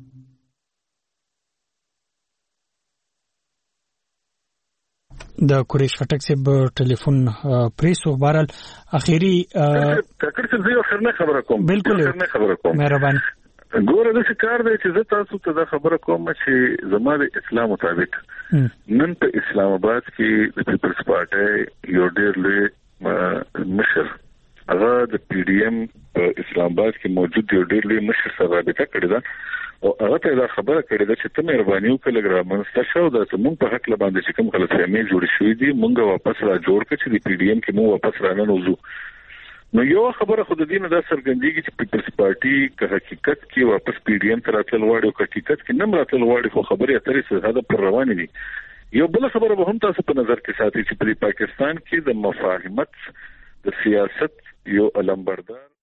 د قریش خټک صاحب ټلیفون پریسو بهرال اخیری کاکر څه یو خبره خبره کوم بالکل خبره کوم مهرباني ګوره د کار دی چې زه تاسو ته دا خبره کوم چې زما د اسلام مطابق نن په اسلام آباد کې د پیپلز پارټي یو ډېر لوی مشر هغه د پی ډی ایم په اسلام آباد کې موجود یو ډېر لوی مشر سره رابطه کړې ده او هغه ته دا خبره کړې ده چې ته مهرباني وکړه ګرامن ستاسو د زموږ په حق لباندې چې کوم غلطفهمي جوړ شوې دي مونږ واپس را جوړ کړو چې د پی ډی ایم کې مو واپس را نه نوځو نو یو خبره خود دې نه دا سرګندېږي چې پیپلز پارټي که حقیقت کې واپس پی ډی ایم ته راتل واړو که حقیقت کې نه راتل واړو خو خبرې اترې څه دا پر روان دي یو بل خبره به هم تاسو په نظر کې ساتئ چې په پاکستان کې د مفاهمت د سیاست یو علمبردار